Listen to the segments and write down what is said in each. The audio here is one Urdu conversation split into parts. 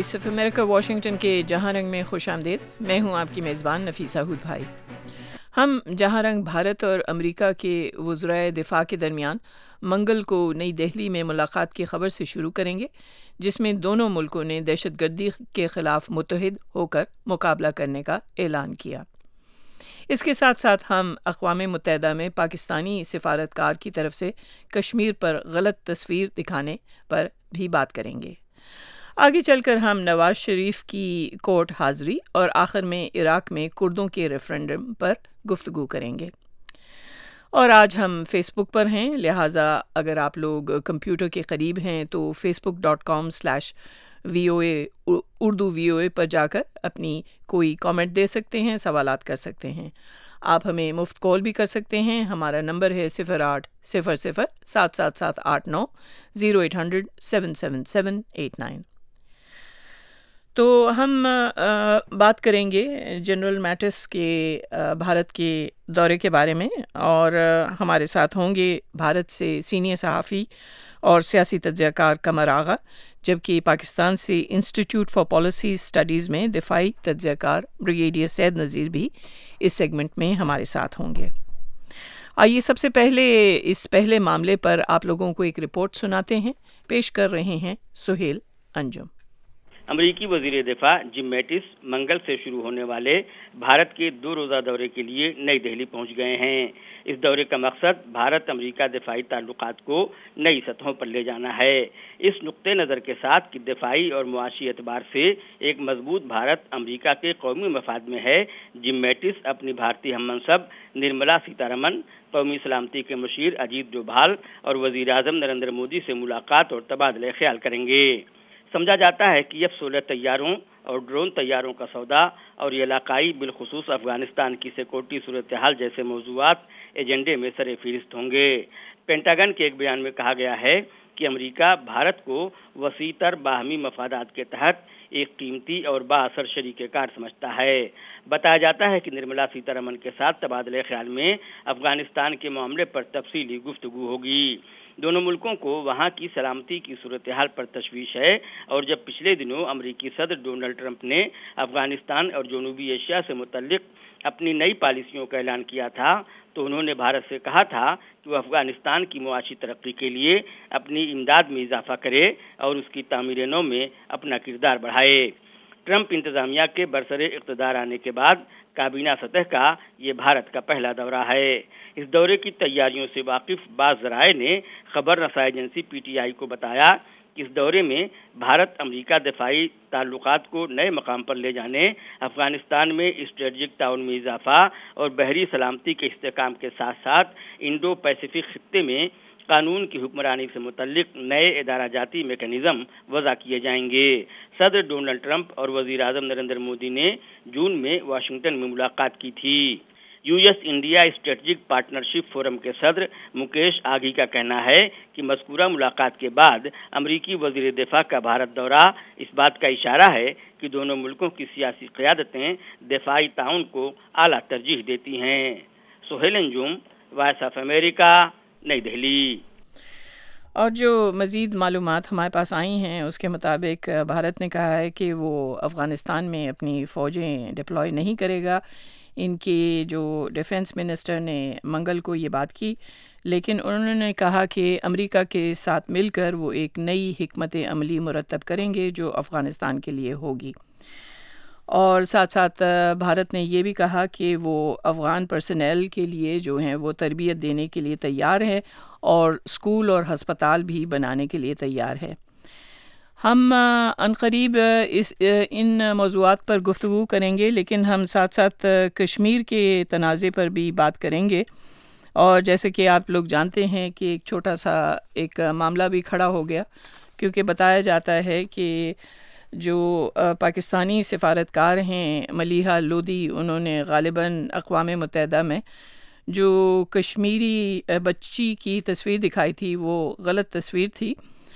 وائس آف امریکہ واشنگٹن کے جہاں رنگ میں خوش آمدید. میں ہوں آپ کی میزبان نفیسہ ہود بھائی. ہم جہاں رنگ بھارت اور امریکہ کے وزرائے دفاع کے درمیان منگل کو نئی دہلی میں ملاقات کی خبر سے شروع کریں گے، جس میں دونوں ملکوں نے دہشت گردی کے خلاف متحد ہو کر مقابلہ کرنے کا اعلان کیا. اس کے ساتھ ساتھ ہم اقوام متحدہ میں پاکستانی سفارتکار کی طرف سے کشمیر پر غلط تصویر دکھانے پر بھی بات کریں گے. آگے چل کر ہم نواز شریف کی کورٹ حاضری اور آخر میں عراق میں کردوں کے ریفرنڈم پر گفتگو کریں گے. اور آج ہم فیس بک پر ہیں، لہٰذا اگر آپ لوگ کمپیوٹر کے قریب ہیں تو facebook.com/VOA اردو VOA پر جا کر اپنی کوئی کامنٹ دے سکتے ہیں، سوالات کر سکتے ہیں. آپ ہمیں مفت کال بھی کر سکتے ہیں. ہمارا نمبر ہے 0800-777890 0800-777-89. تو ہم بات کریں گے جنرل میٹس کے بھارت کے دورے کے بارے میں، اور ہمارے ساتھ ہوں گے بھارت سے سینئر صحافی اور سیاسی تجزیہ کار قمر آغا، جبکہ پاکستان سے انسٹیٹیوٹ فار پالیسی اسٹڈیز میں دفاعی تجزیہ کار بریگیڈیئر سید نذیر بھی اس سیگمنٹ میں ہمارے ساتھ ہوں گے. آئیے سب سے پہلے اس پہلے معاملے پر آپ لوگوں کو ایک رپورٹ سناتے ہیں. پیش کر رہے ہیں سہیل انجم. امریکی وزیر دفاع جم میٹس منگل سے شروع ہونے والے بھارت کے 2 روزہ دورے کے لیے نئی دہلی پہنچ گئے ہیں. اس دورے کا مقصد بھارت امریکہ دفاعی تعلقات کو نئی سطحوں پر لے جانا ہے. اس نقطۂ نظر کے ساتھ کہ دفاعی اور معاشی اعتبار سے ایک مضبوط بھارت امریکہ کے قومی مفاد میں ہے، جم میٹس اپنی بھارتی ہم منصب نرملا سیتارمن، قومی سلامتی کے مشیر اجیت ڈوبھال اور وزیر اعظم نریندر مودی سے ملاقات اور تبادلہ خیال کریں گے. سمجھا جاتا ہے کہ F-16 طیاروں اور ڈرون طیاروں کا سودا اور یہ علاقائی بالخصوص افغانستان کی سیکورٹی صورتحال جیسے موضوعات ایجنڈے میں سر فہرست ہوں گے. پینٹاگن کے ایک بیان میں کہا گیا ہے کہ امریکہ بھارت کو وسیع تر باہمی مفادات کے تحت ایک قیمتی اور بااثر شریک کار سمجھتا ہے. بتایا جاتا ہے کہ نرملا سیتارمن کے ساتھ تبادلہ خیال میں افغانستان کے معاملے پر تفصیلی گفتگو ہوگی. دونوں ملکوں کو وہاں کی سلامتی کی صورتحال پر تشویش ہے، اور جب پچھلے دنوں امریکی صدر ڈونلڈ ٹرمپ نے افغانستان اور جنوبی ایشیا سے متعلق اپنی نئی پالیسیوں کا اعلان کیا تھا تو انہوں نے بھارت سے کہا تھا کہ وہ افغانستان کی معاشی ترقی کے لیے اپنی امداد میں اضافہ کرے اور اس کی تعمیر نو میں اپنا کردار بڑھائے. ٹرمپ انتظامیہ کے برسر اقتدار آنے کے بعد کابینہ سطح کا یہ بھارت کا پہلا دورہ ہے. اس دورے کی تیاریوں سے واقف بعض ذرائع نے خبر رساں ایجنسی PTI کو بتایا کہ اس دورے میں بھارت امریکہ دفاعی تعلقات کو نئے مقام پر لے جانے، افغانستان میں اسٹریٹجک تعاون میں اضافہ اور بحری سلامتی کے استحکام کے ساتھ ساتھ انڈو پیسفک خطے میں قانون کی حکمرانی سے متعلق نئے ادارہ جاتی میکانزم وضع کیے جائیں گے. صدر ڈونلڈ ٹرمپ اور وزیر اعظم نریندر مودی نے جون میں واشنگٹن میں ملاقات کی تھی. US India strategic partnership forum کے صدر مکیش آگھی کا کہنا ہے کہ مذکورہ ملاقات کے بعد امریکی وزیر دفاع کا بھارت دورہ اس بات کا اشارہ ہے کہ دونوں ملکوں کی سیاسی قیادتیں دفاعی تعاون کو اعلیٰ ترجیح دیتی ہیں. Sohail Anjum, voice of America, نئی دہلی. اور جو مزید معلومات ہمارے پاس آئی ہیں اس کے مطابق بھارت نے کہا ہے کہ وہ افغانستان میں اپنی فوجیں ڈپلوائے نہیں کرے گا. ان کی جو ڈیفنس منسٹر نے منگل کو یہ بات کی، لیکن انہوں نے کہا کہ امریکہ کے ساتھ مل کر وہ ایک نئی حکمت عملی مرتب کریں گے جو افغانستان کے لیے ہوگی. اور ساتھ ساتھ بھارت نے یہ بھی کہا کہ وہ افغان پرسنل کے لیے جو ہیں وہ تربیت دینے کے لیے تیار ہے اور اسکول اور ہسپتال بھی بنانے کے لیے تیار ہے. ہم عنقریب ان موضوعات پر گفتگو کریں گے، لیکن ہم ساتھ ساتھ کشمیر کے تنازع پر بھی بات کریں گے. اور جیسے کہ آپ لوگ جانتے ہیں کہ ایک چھوٹا سا ایک معاملہ بھی کھڑا ہو گیا، کیونکہ بتایا جاتا ہے کہ جو پاکستانی سفارتکار ہیں ملیحہ لودھی، انہوں نے غالباً اقوام متحدہ میں جو کشمیری بچی کی تصویر دکھائی تھی وہ غلط تصویر تھی.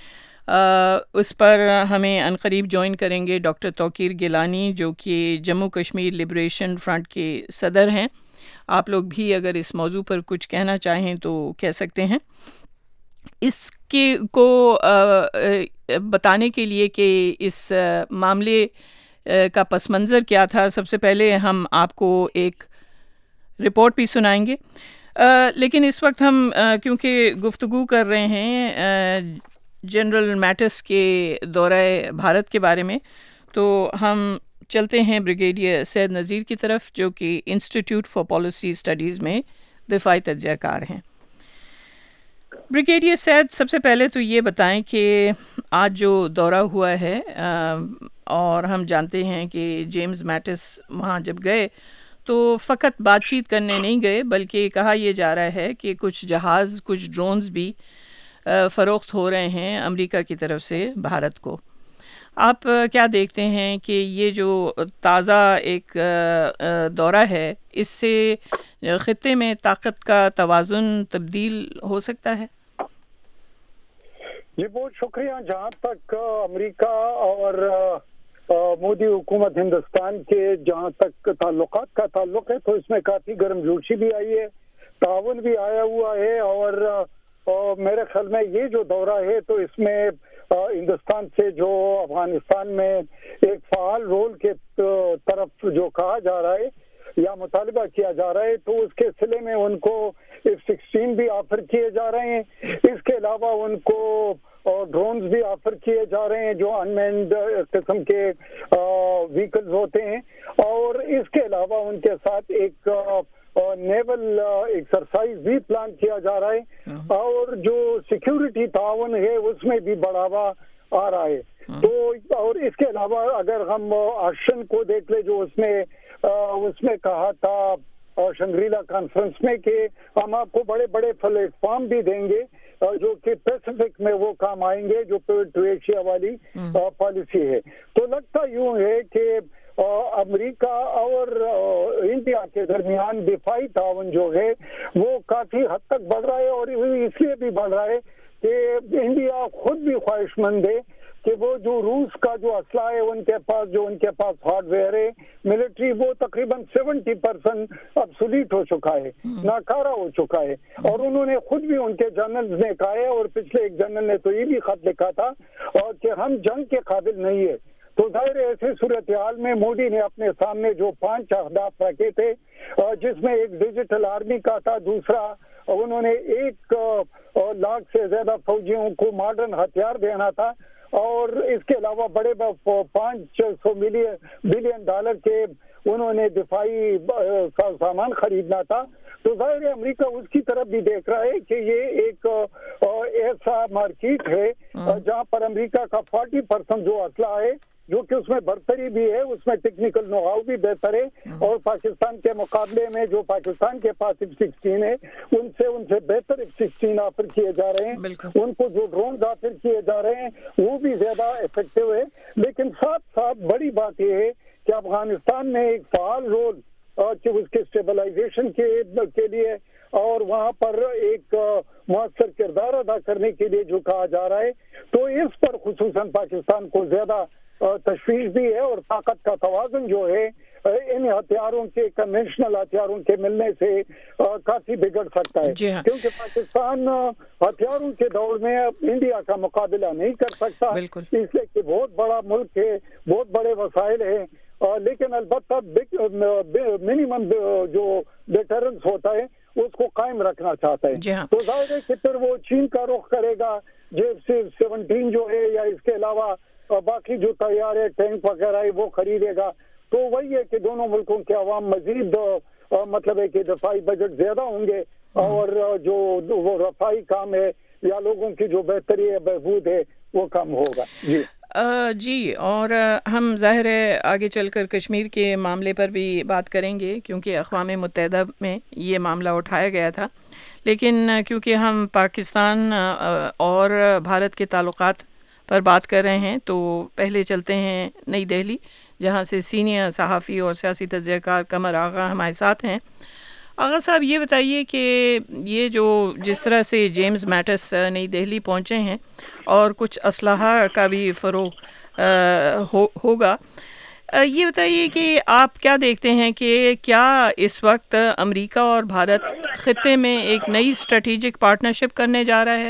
اس پر ہمیں عنقریب جوائن کریں گے ڈاکٹر توقیر گیلانی، جو کہ جموں کشمیر لبریشن فرنٹ کے صدر ہیں. آپ لوگ بھی اگر اس موضوع پر کچھ کہنا چاہیں تو کہہ سکتے ہیں. اس کے کو بتانے کے لیے کہ اس معاملے کا پس منظر کیا تھا، سب سے پہلے ہم آپ کو ایک رپورٹ بھی سنائیں گے، لیکن اس وقت ہم کیونکہ گفتگو کر رہے ہیں جنرل میٹس کے دورہ بھارت کے بارے میں، تو ہم چلتے ہیں بریگیڈیئر سید نذیر کی طرف، جو کہ انسٹیٹیوٹ فار پالیسی اسٹڈیز میں دفاعی تجزیہ کار ہیں۔ بریگیڈیئر سید، سب سے پہلے تو یہ بتائیں کہ آج جو دورہ ہوا ہے، اور ہم جانتے ہیں کہ جیمز میٹس وہاں جب گئے تو فقط بات چیت کرنے نہیں گئے، بلکہ کہا یہ جا رہا ہے کہ کچھ جہاز، کچھ ڈرونز بھی فروخت ہو رہے ہیں امریکہ کی طرف سے بھارت کو۔ آپ کیا دیکھتے ہیں کہ یہ جو تازہ ایک دورہ ہے، اس سے خطے میں طاقت کا توازن تبدیل ہو سکتا ہے؟ جی بہت شکریہ۔ جہاں تک امریکہ اور مودی حکومت ہندوستان کے جہاں تک تعلقات کا تعلق ہے، تو اس میں کافی گرم جوشی بھی آئی ہے، تعاون بھی آیا ہوا ہے، اور میرے خیال میں یہ جو دورہ ہے تو اس میں ہندوستان سے جو افغانستان میں ایک فعال رول کے طرف جو کہا جا رہا ہے یا مطالبہ کیا جا رہا ہے، تو اس کے سلے میں ان کو F-16 بھی آفر کیے جا رہے ہیں۔ اس کے علاوہ ان کو ڈرونز بھی آفر کیے جا رہے ہیں جو انمینڈ قسم کے وہیکلز ہوتے ہیں، اور اس کے علاوہ ان کے ساتھ ایک نیول ایکسرسائز بھی پلان کیا جا رہا ہے، اور جو سیکیورٹی تعاون ہے اس میں بھی بڑھاوا آ رہا ہے۔ تو اور اس کے علاوہ اگر ہم آشن کو دیکھ لیں، جو اس میں کہا تھا شنگریلا کانفرنس میں کہ ہم آپ کو بڑے بڑے پلیٹ فارم بھی دیں گے جو کہ پیسیفک میں وہ کام آئیں گے، جو ٹو ایشیا والی پالیسی ہے۔ تو لگتا یوں ہے کہ امریکہ اور انڈیا کے درمیان دفاعی تعاون جو ہے وہ کافی حد تک بڑھ رہا ہے، اور اس لیے بھی بڑھ رہا ہے کہ انڈیا خود بھی خواہش مند ہے کہ وہ جو روس کا جو اسلحہ ہے ان کے پاس ہارڈ ویئر ہے ملٹری، وہ تقریباً 70% ابسولیٹ ہو چکا ہے، ناکارہ ہو چکا ہے، اور انہوں نے خود بھی ان کے جنرل نے کہا ہے، اور پچھلے ایک جنرل نے تو یہ بھی خط لکھا تھا اور کہ ہم جنگ کے قابل نہیں ہے۔ تو ظاہر ایسی صورتحال میں مودی نے اپنے سامنے جو 5 اہداف رکھے تھے، جس میں ایک ڈیجیٹل آرمی کا تھا، دوسرا انہوں نے 1 لاکھ سے زیادہ فوجیوں کو ماڈرن ہتھیار دینا تھا، اور اس کے علاوہ بڑے $500 بلین کے انہوں نے دفاعی سامان خریدنا تھا۔ تو ظاہر امریکہ اس کی طرف بھی دیکھ رہا ہے کہ یہ ایک ایسا مارکیٹ ہے جہاں پر امریکہ کا 40% جو اسلحہ ہے، جو کہ اس میں برتری بھی ہے، اس میں ٹیکنیکل نو ہاؤ بھی بہتر ہے، اور پاکستان کے مقابلے میں جو پاکستان کے پاس F-16 ہے ان سے بہتر F-16 آفر کیے جا رہے ہیں، ان کو جو ڈرونز آفر کیے جا رہے ہیں وہ بھی زیادہ افیکٹو ہے۔ لیکن ساتھ ساتھ بڑی بات یہ ہے کہ افغانستان میں ایک فعال رول کہ اس کے اسٹیبلائزیشن کے لیے اور وہاں پر ایک مؤثر کردار ادا کرنے کے لیے جو کہا جا رہا ہے، تو اس پر خصوصاً پاکستان کو زیادہ تشویش بھی ہے، اور طاقت کا توازن جو ہے ان ہتھیاروں کے کنونشنل ہتھیاروں کے ملنے سے کافی بگڑ سکتا ہے، کیونکہ پاکستان ہتھیاروں کے دور میں انڈیا کا مقابلہ نہیں کر سکتا، اس لیے کہ بہت بڑا ملک ہے، بہت بڑے وسائل ہیں، لیکن البتہ منیمم جو ڈیٹرنس ہوتا ہے اس کو قائم رکھنا چاہتا ہے۔ تو ظاہر ہے کہ پھر وہ چین کا رخ کرے گا، F-17 جو ہے، یا اس کے علاوہ باقی جو تیار ہے ٹینک وغیرہ ہے وہ خریدے گا۔ تو وہی ہے کہ دونوں ملکوں کے عوام مزید مطلب ہے کہ دفاعی بجٹ زیادہ ہوں گے، اور جو وہ رفائی کام ہے یا لوگوں کی جو بہتری ہے، بہبود ہے، وہ کم ہوگا۔ جی، اور ہم ظاہر ہے آگے چل کر کشمیر کے معاملے پر بھی بات کریں گے، کیونکہ اقوام متحدہ میں یہ معاملہ اٹھایا گیا تھا، لیکن کیونکہ ہم پاکستان اور بھارت کے تعلقات پر بات کر رہے ہیں، تو پہلے چلتے ہیں نئی دہلی، جہاں سے سینئر صحافی اور سیاسی تجزیہ کار قمر آغا ہمارے ساتھ ہیں۔ آغا صاحب، یہ بتائیے کہ یہ جو جس طرح سے جیمز میٹس نئی دہلی پہنچے ہیں اور کچھ اسلحہ کا بھی فروغ ہوگا، یہ بتائیے کہ آپ کیا دیکھتے ہیں کہ کیا اس وقت امریکہ اور بھارت خطے میں ایک نئی اسٹریٹجک پارٹنرشپ کرنے جا رہا ہے،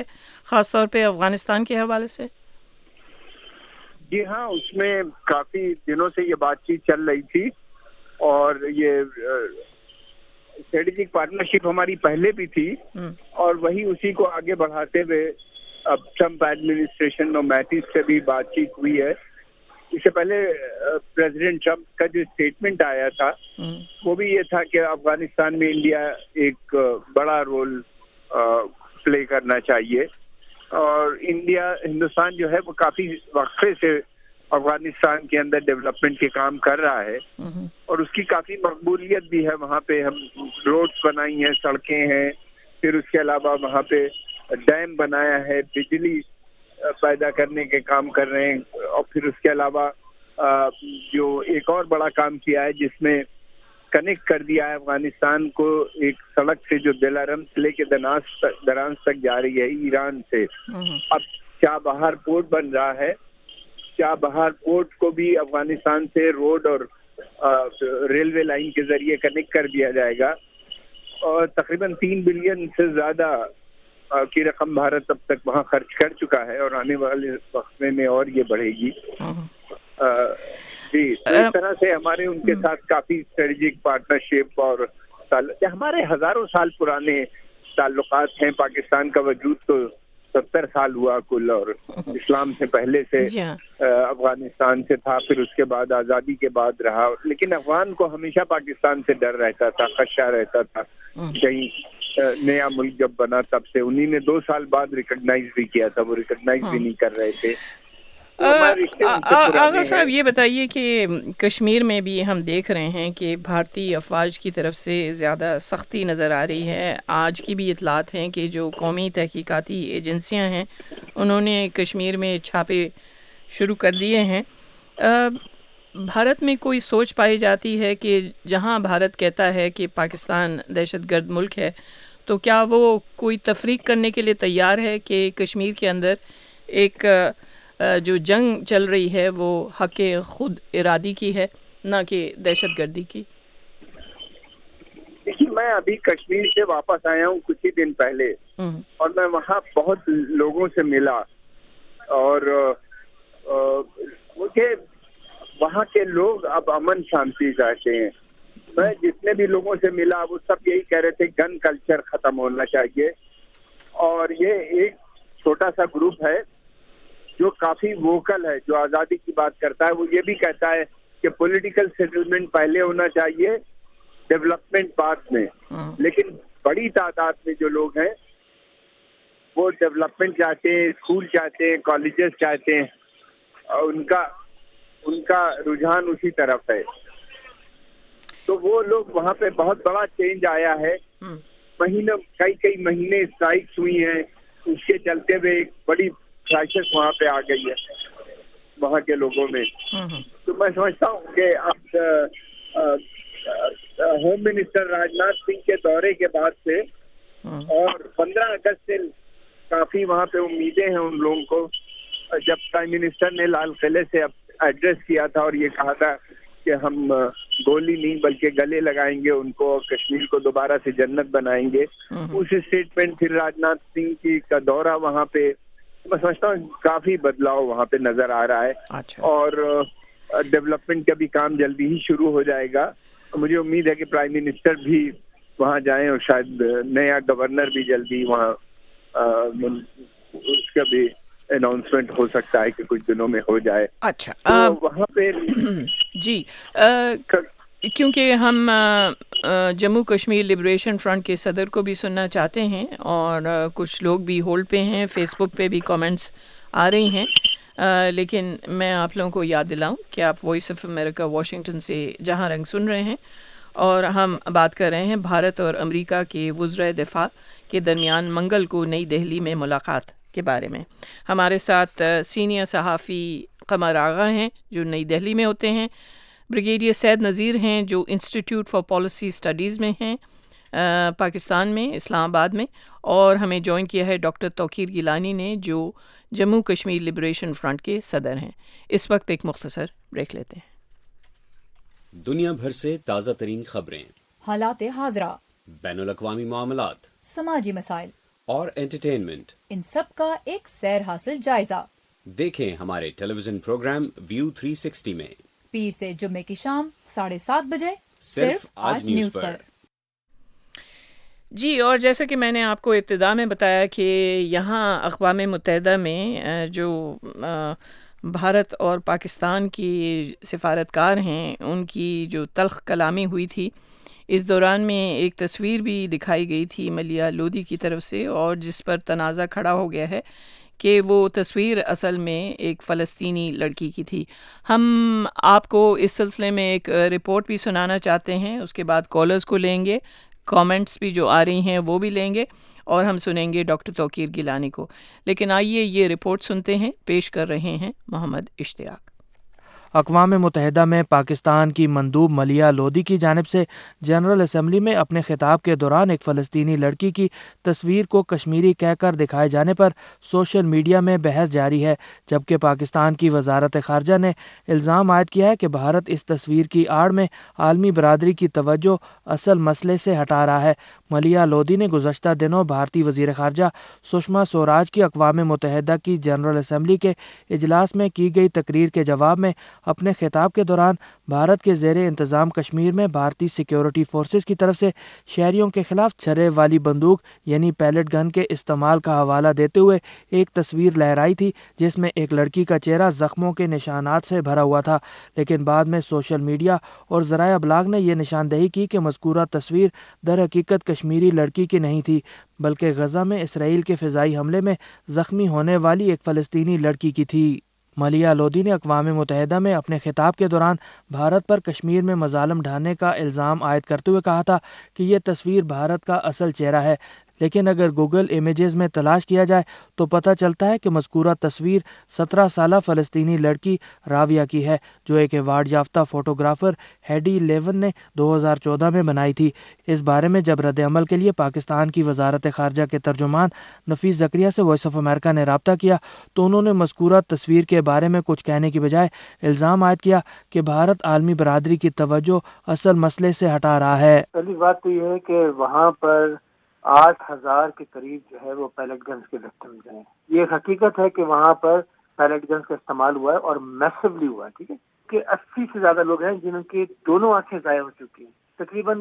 خاص طور پہ افغانستان کے حوالے سے؟ جی ہاں، اس میں کافی دنوں سے یہ بات چیت چل رہی تھی، اور یہ اسٹریٹجک پارٹنرشپ ہماری پہلے بھی تھی، اور وہی اسی کو آگے بڑھاتے ہوئے اب ٹرمپ ایڈمنسٹریشن اور میٹس سے بھی بات چیت ہوئی ہے. اس سے پہلے پریزیڈنٹ ٹرمپ کا جو اسٹیٹمنٹ آیا تھا وہ بھی یہ تھا کہ افغانستان میں انڈیا ایک بڑا رول پلے کرنا چاہیے، اور ہندوستان جو ہے وہ کافی وقفے سے افغانستان کے اندر ڈیولپمنٹ کے کام کر رہا ہے، اور اس کی کافی مقبولیت بھی ہے. وہاں پہ ہم روڈز بنائی ہیں، سڑکیں ہیں، پھر اس کے علاوہ وہاں پہ ڈیم بنایا ہے، بجلی پیدا کرنے کے کام کر رہے ہیں، اور پھر اس کے علاوہ جو ایک اور بڑا کام کیا ہے جس میں کنیکٹ کر دیا ہے افغانستان کو ایک سڑک سے جو دلارم سے لے کے درانس تک جا رہی ہے ایران سے. اب چابہار پورٹ بن رہا ہے، چابہار پورٹ کو بھی افغانستان سے روڈ اور ریلوے لائن کے ذریعے کنیکٹ کر دیا جائے گا، اور تقریباً 3 بلین سے زیادہ کی رقم بھارت اب تک وہاں خرچ کر چکا ہے، اور آنے والے وقت میں اور یہ بڑھے گی. جی، اس طرح سے ہمارے ان کے ساتھ کافی اسٹریٹجک پارٹنرشپ اور ہمارے ہزاروں سال پرانے تعلقات ہیں. پاکستان کا وجود تو 70 سال ہوا کل، اور اسلام سے پہلے سے افغانستان سے تھا، پھر اس کے بعد آزادی کے بعد رہا. لیکن افغان کو ہمیشہ پاکستان سے ڈر رہتا تھا، خدشہ رہتا تھا. کہیں نیا ملک جب بنا تب سے انہی نے 2 سال بعد ریکگنائز بھی کیا تھا، وہ ریکگنائز بھی نہیں کر رہے تھے. آغا صاحب یہ بتائیے کہ کشمیر میں بھی ہم دیکھ رہے ہیں کہ بھارتی افواج کی طرف سے زیادہ سختی نظر آ رہی ہے. آج کی بھی اطلاعات ہیں کہ جو قومی تحقیقاتی ایجنسیاں ہیں انہوں نے کشمیر میں چھاپے شروع کر دیے ہیں. بھارت میں کوئی سوچ پائی جاتی ہے کہ جہاں بھارت کہتا ہے کہ پاکستان دہشت گرد ملک ہے، تو کیا وہ کوئی تفریق کرنے کے لیے تیار ہے کہ کشمیر کے اندر ایک جو جنگ چل رہی ہے وہ حق خود ارادی کی ہے، نہ کہ دہشت گردی کی؟ دیکھیے، میں ابھی کشمیر سے واپس آیا ہوں کچھ ہی دن پہلے، اور میں وہاں بہت لوگوں سے ملا، اور مجھے وہاں کے لوگ اب امن شانتی چاہتے ہیں. میں جتنے بھی لوگوں سے ملا وہ سب یہی کہہ رہے تھے گن کلچر ختم ہونا چاہیے. اور یہ ایک چھوٹا سا گروپ ہے جو کافی ووکل ہے، جو آزادی کی بات کرتا ہے. وہ یہ بھی کہتا ہے کہ پولیٹیکل سیٹلمنٹ پہلے ہونا چاہیے، ڈیولپمنٹ بعد میں. لیکن بڑی تعداد میں جو لوگ ہیں وہ ڈیولپمنٹ چاہتے ہیں، اسکول چاہتے ہیں، کالجز چاہتے ہیں، اور ان کا رجحان اسی طرف ہے. تو وہ لوگ وہاں پہ بہت بڑا چینج آیا ہے. کئی مہینے اسٹرائکس ہوئی ہیں، اس کے چلتے ہوئے ایک بڑی کرائسس وہاں پہ آ گئی ہے وہاں کے لوگوں میں. تو میں سمجھتا ہوں کہ اب ہوم منسٹر راجناتھ سنگھ کے دورے کے بعد سے اور 15 اگست سے کافی وہاں پہ امیدیں ہیں ان لوگوں کو. جب پرائم منسٹر نے لال قلعے سے ایڈریس کیا تھا اور یہ کہا تھا کہ ہم گولی نہیں بلکہ گلے لگائیں گے ان کو، کشمیر کو دوبارہ سے جنت بنائیں گے، اس اسٹیٹمنٹ پھر راجناتھ سنگھ کی کا دورہ وہاں پہ، میں سمجھتا ہوں کافی بدلاؤ وہاں پہ نظر آ رہا ہے. اور ڈیولپمنٹ کا بھی کام جلدی ہی شروع ہو جائے گا. مجھے امید ہے کہ پرائم منسٹر بھی وہاں جائیں، اور شاید نیا گورنر بھی جلدی وہاں اس کا بھی اناؤنسمنٹ ہو سکتا ہے کہ کچھ دنوں میں ہو جائے. اچھا، وہاں پہ جی، کیونکہ ہم جموں کشمیر لبریشن فرنٹ کے صدر کو بھی سننا چاہتے ہیں، اور کچھ لوگ بھی ہولڈ پہ ہیں، فیس بک پہ بھی کامنٹس آ رہی ہیں. لیکن میں آپ لوگوں کو یاد دلاؤں کہ آپ وائس آف امریکہ واشنگٹن سے جہاں رنگ سن رہے ہیں، اور ہم بات کر رہے ہیں بھارت اور امریکہ کے وزرائے دفاع کے درمیان منگل کو نئی دہلی میں ملاقات کے بارے میں. ہمارے ساتھ سینئر صحافی قمر آغا ہیں جو نئی دہلی میں ہوتے ہیں، بریگیڈیئر سید نذیر ہیں جو انسٹیٹیوٹ فار پالیسی اسٹڈیز میں ہیں پاکستان میں، اسلام آباد میں، اور ہمیں جوائن کیا ہے ڈاکٹر توقیر گیلانی نے جو جموں کشمیر لبریشن فرنٹ کے صدر ہیں. اس وقت ایک مختصر بریک لیتے ہیں. دنیا بھر سے تازہ ترین خبریں، حالات حاضرہ، بین الاقوامی معاملات، سماجی مسائل، اور انٹرٹینمنٹ، ان سب کا ایک سیر حاصل جائزہ۔ دیکھیں ہمارے ٹیلی ویژن پروگرام ویو 360 میں پیر سے جمعے کی شام 7:30 بجے صرف آج نیوز پر۔ جی، اور جیسا کہ میں نے آپ کو ابتدا میں بتایا کہ یہاں اقوام متحدہ میں جو بھارت اور پاکستان کی سفارتکار ہیں ان کی جو تلخ کلامی ہوئی تھی، اس دوران میں ایک تصویر بھی دکھائی گئی تھی ملیحہ لودھی کی طرف سے، اور جس پر تنازع کھڑا ہو گیا ہے کہ وہ تصویر اصل میں ایک فلسطینی لڑکی کی تھی۔ ہم آپ کو اس سلسلے میں ایک رپورٹ بھی سنانا چاہتے ہیں، اس کے بعد کالرز کو لیں گے، کامنٹس بھی جو آ رہی ہیں وہ بھی لیں گے، اور ہم سنیں گے ڈاکٹر توقیر گیلانی کو۔ لیکن آئیے یہ رپورٹ سنتے ہیں، پیش کر رہے ہیں محمد اشتیاق۔ اقوام متحدہ میں پاکستان کی مندوب ملیحہ لودھی کی جانب سے جنرل اسمبلی میں اپنے خطاب کے دوران ایک فلسطینی لڑکی کی تصویر کو کشمیری کہہ کر دکھائے جانے پر سوشل میڈیا میں بحث جاری ہے، جبکہ پاکستان کی وزارت خارجہ نے الزام عائد کیا ہے کہ بھارت اس تصویر کی آڑ میں عالمی برادری کی توجہ اصل مسئلے سے ہٹا رہا ہے۔ ملیحہ لودھی نے گزشتہ دنوں بھارتی وزیر خارجہ سشما سوراج کی اقوام متحدہ کی جنرل اسمبلی کے اجلاس میں کی گئی تقریر کے جواب میں اپنے خطاب کے دوران بھارت کے زیر انتظام کشمیر میں بھارتی سیکیورٹی فورسز کی طرف سے شہریوں کے خلاف چھرے والی بندوق یعنی پیلٹ گن کے استعمال کا حوالہ دیتے ہوئے ایک تصویر لہرائی تھی جس میں ایک لڑکی کا چہرہ زخموں کے نشانات سے بھرا ہوا تھا، لیکن بعد میں سوشل میڈیا اور ذرائع ابلاغ نے یہ نشاندہی کی کہ مذکورہ تصویر در حقیقت کشمیری لڑکی کی نہیں تھی، بلکہ غزہ میں اسرائیل کے فضائی حملے میں زخمی ہونے والی ایک فلسطینی لڑکی کی تھی۔ ملیحہ لودھی نے اقوام متحدہ میں اپنے خطاب کے دوران بھارت پر کشمیر میں مظالم ڈھانے کا الزام عائد کرتے ہوئے کہا تھا کہ یہ تصویر بھارت کا اصل چہرہ ہے، لیکن اگر گوگل امیجز میں تلاش کیا جائے تو پتہ چلتا ہے کہ مذکورہ تصویر 17 سالہ فلسطینی لڑکی راویہ کی ہے، جو ایک ایوارڈ یافتہ فوٹوگرافر ہیڈی لیون نے 2014 میں بنائی تھی۔ اس بارے میں جب رد عمل کے لیے پاکستان کی وزارت خارجہ کے ترجمان نفیس زکریا سے وائس آف امریکہ نے رابطہ کیا تو انہوں نے مذکورہ تصویر کے بارے میں کچھ کہنے کی بجائے الزام عائد کیا کہ بھارت عالمی برادری کی توجہ اصل مسئلے سے ہٹا رہا ہے۔ پہلی بات تو یہ ہے کہ وہاں پر 8,000 کے قریب جو ہے وہ پیلٹ گنز کے وکٹمز ہیں۔ یہ حقیقت ہے کہ وہاں پر پیلٹ گنز کا استعمال ہوا ہے اور میسولی ہوا ہے، ٹھیک ہے، کہ 80 سے زیادہ لوگ ہیں جن کی دونوں آنکھیں ضائع ہو چکی ہیں، تقریباً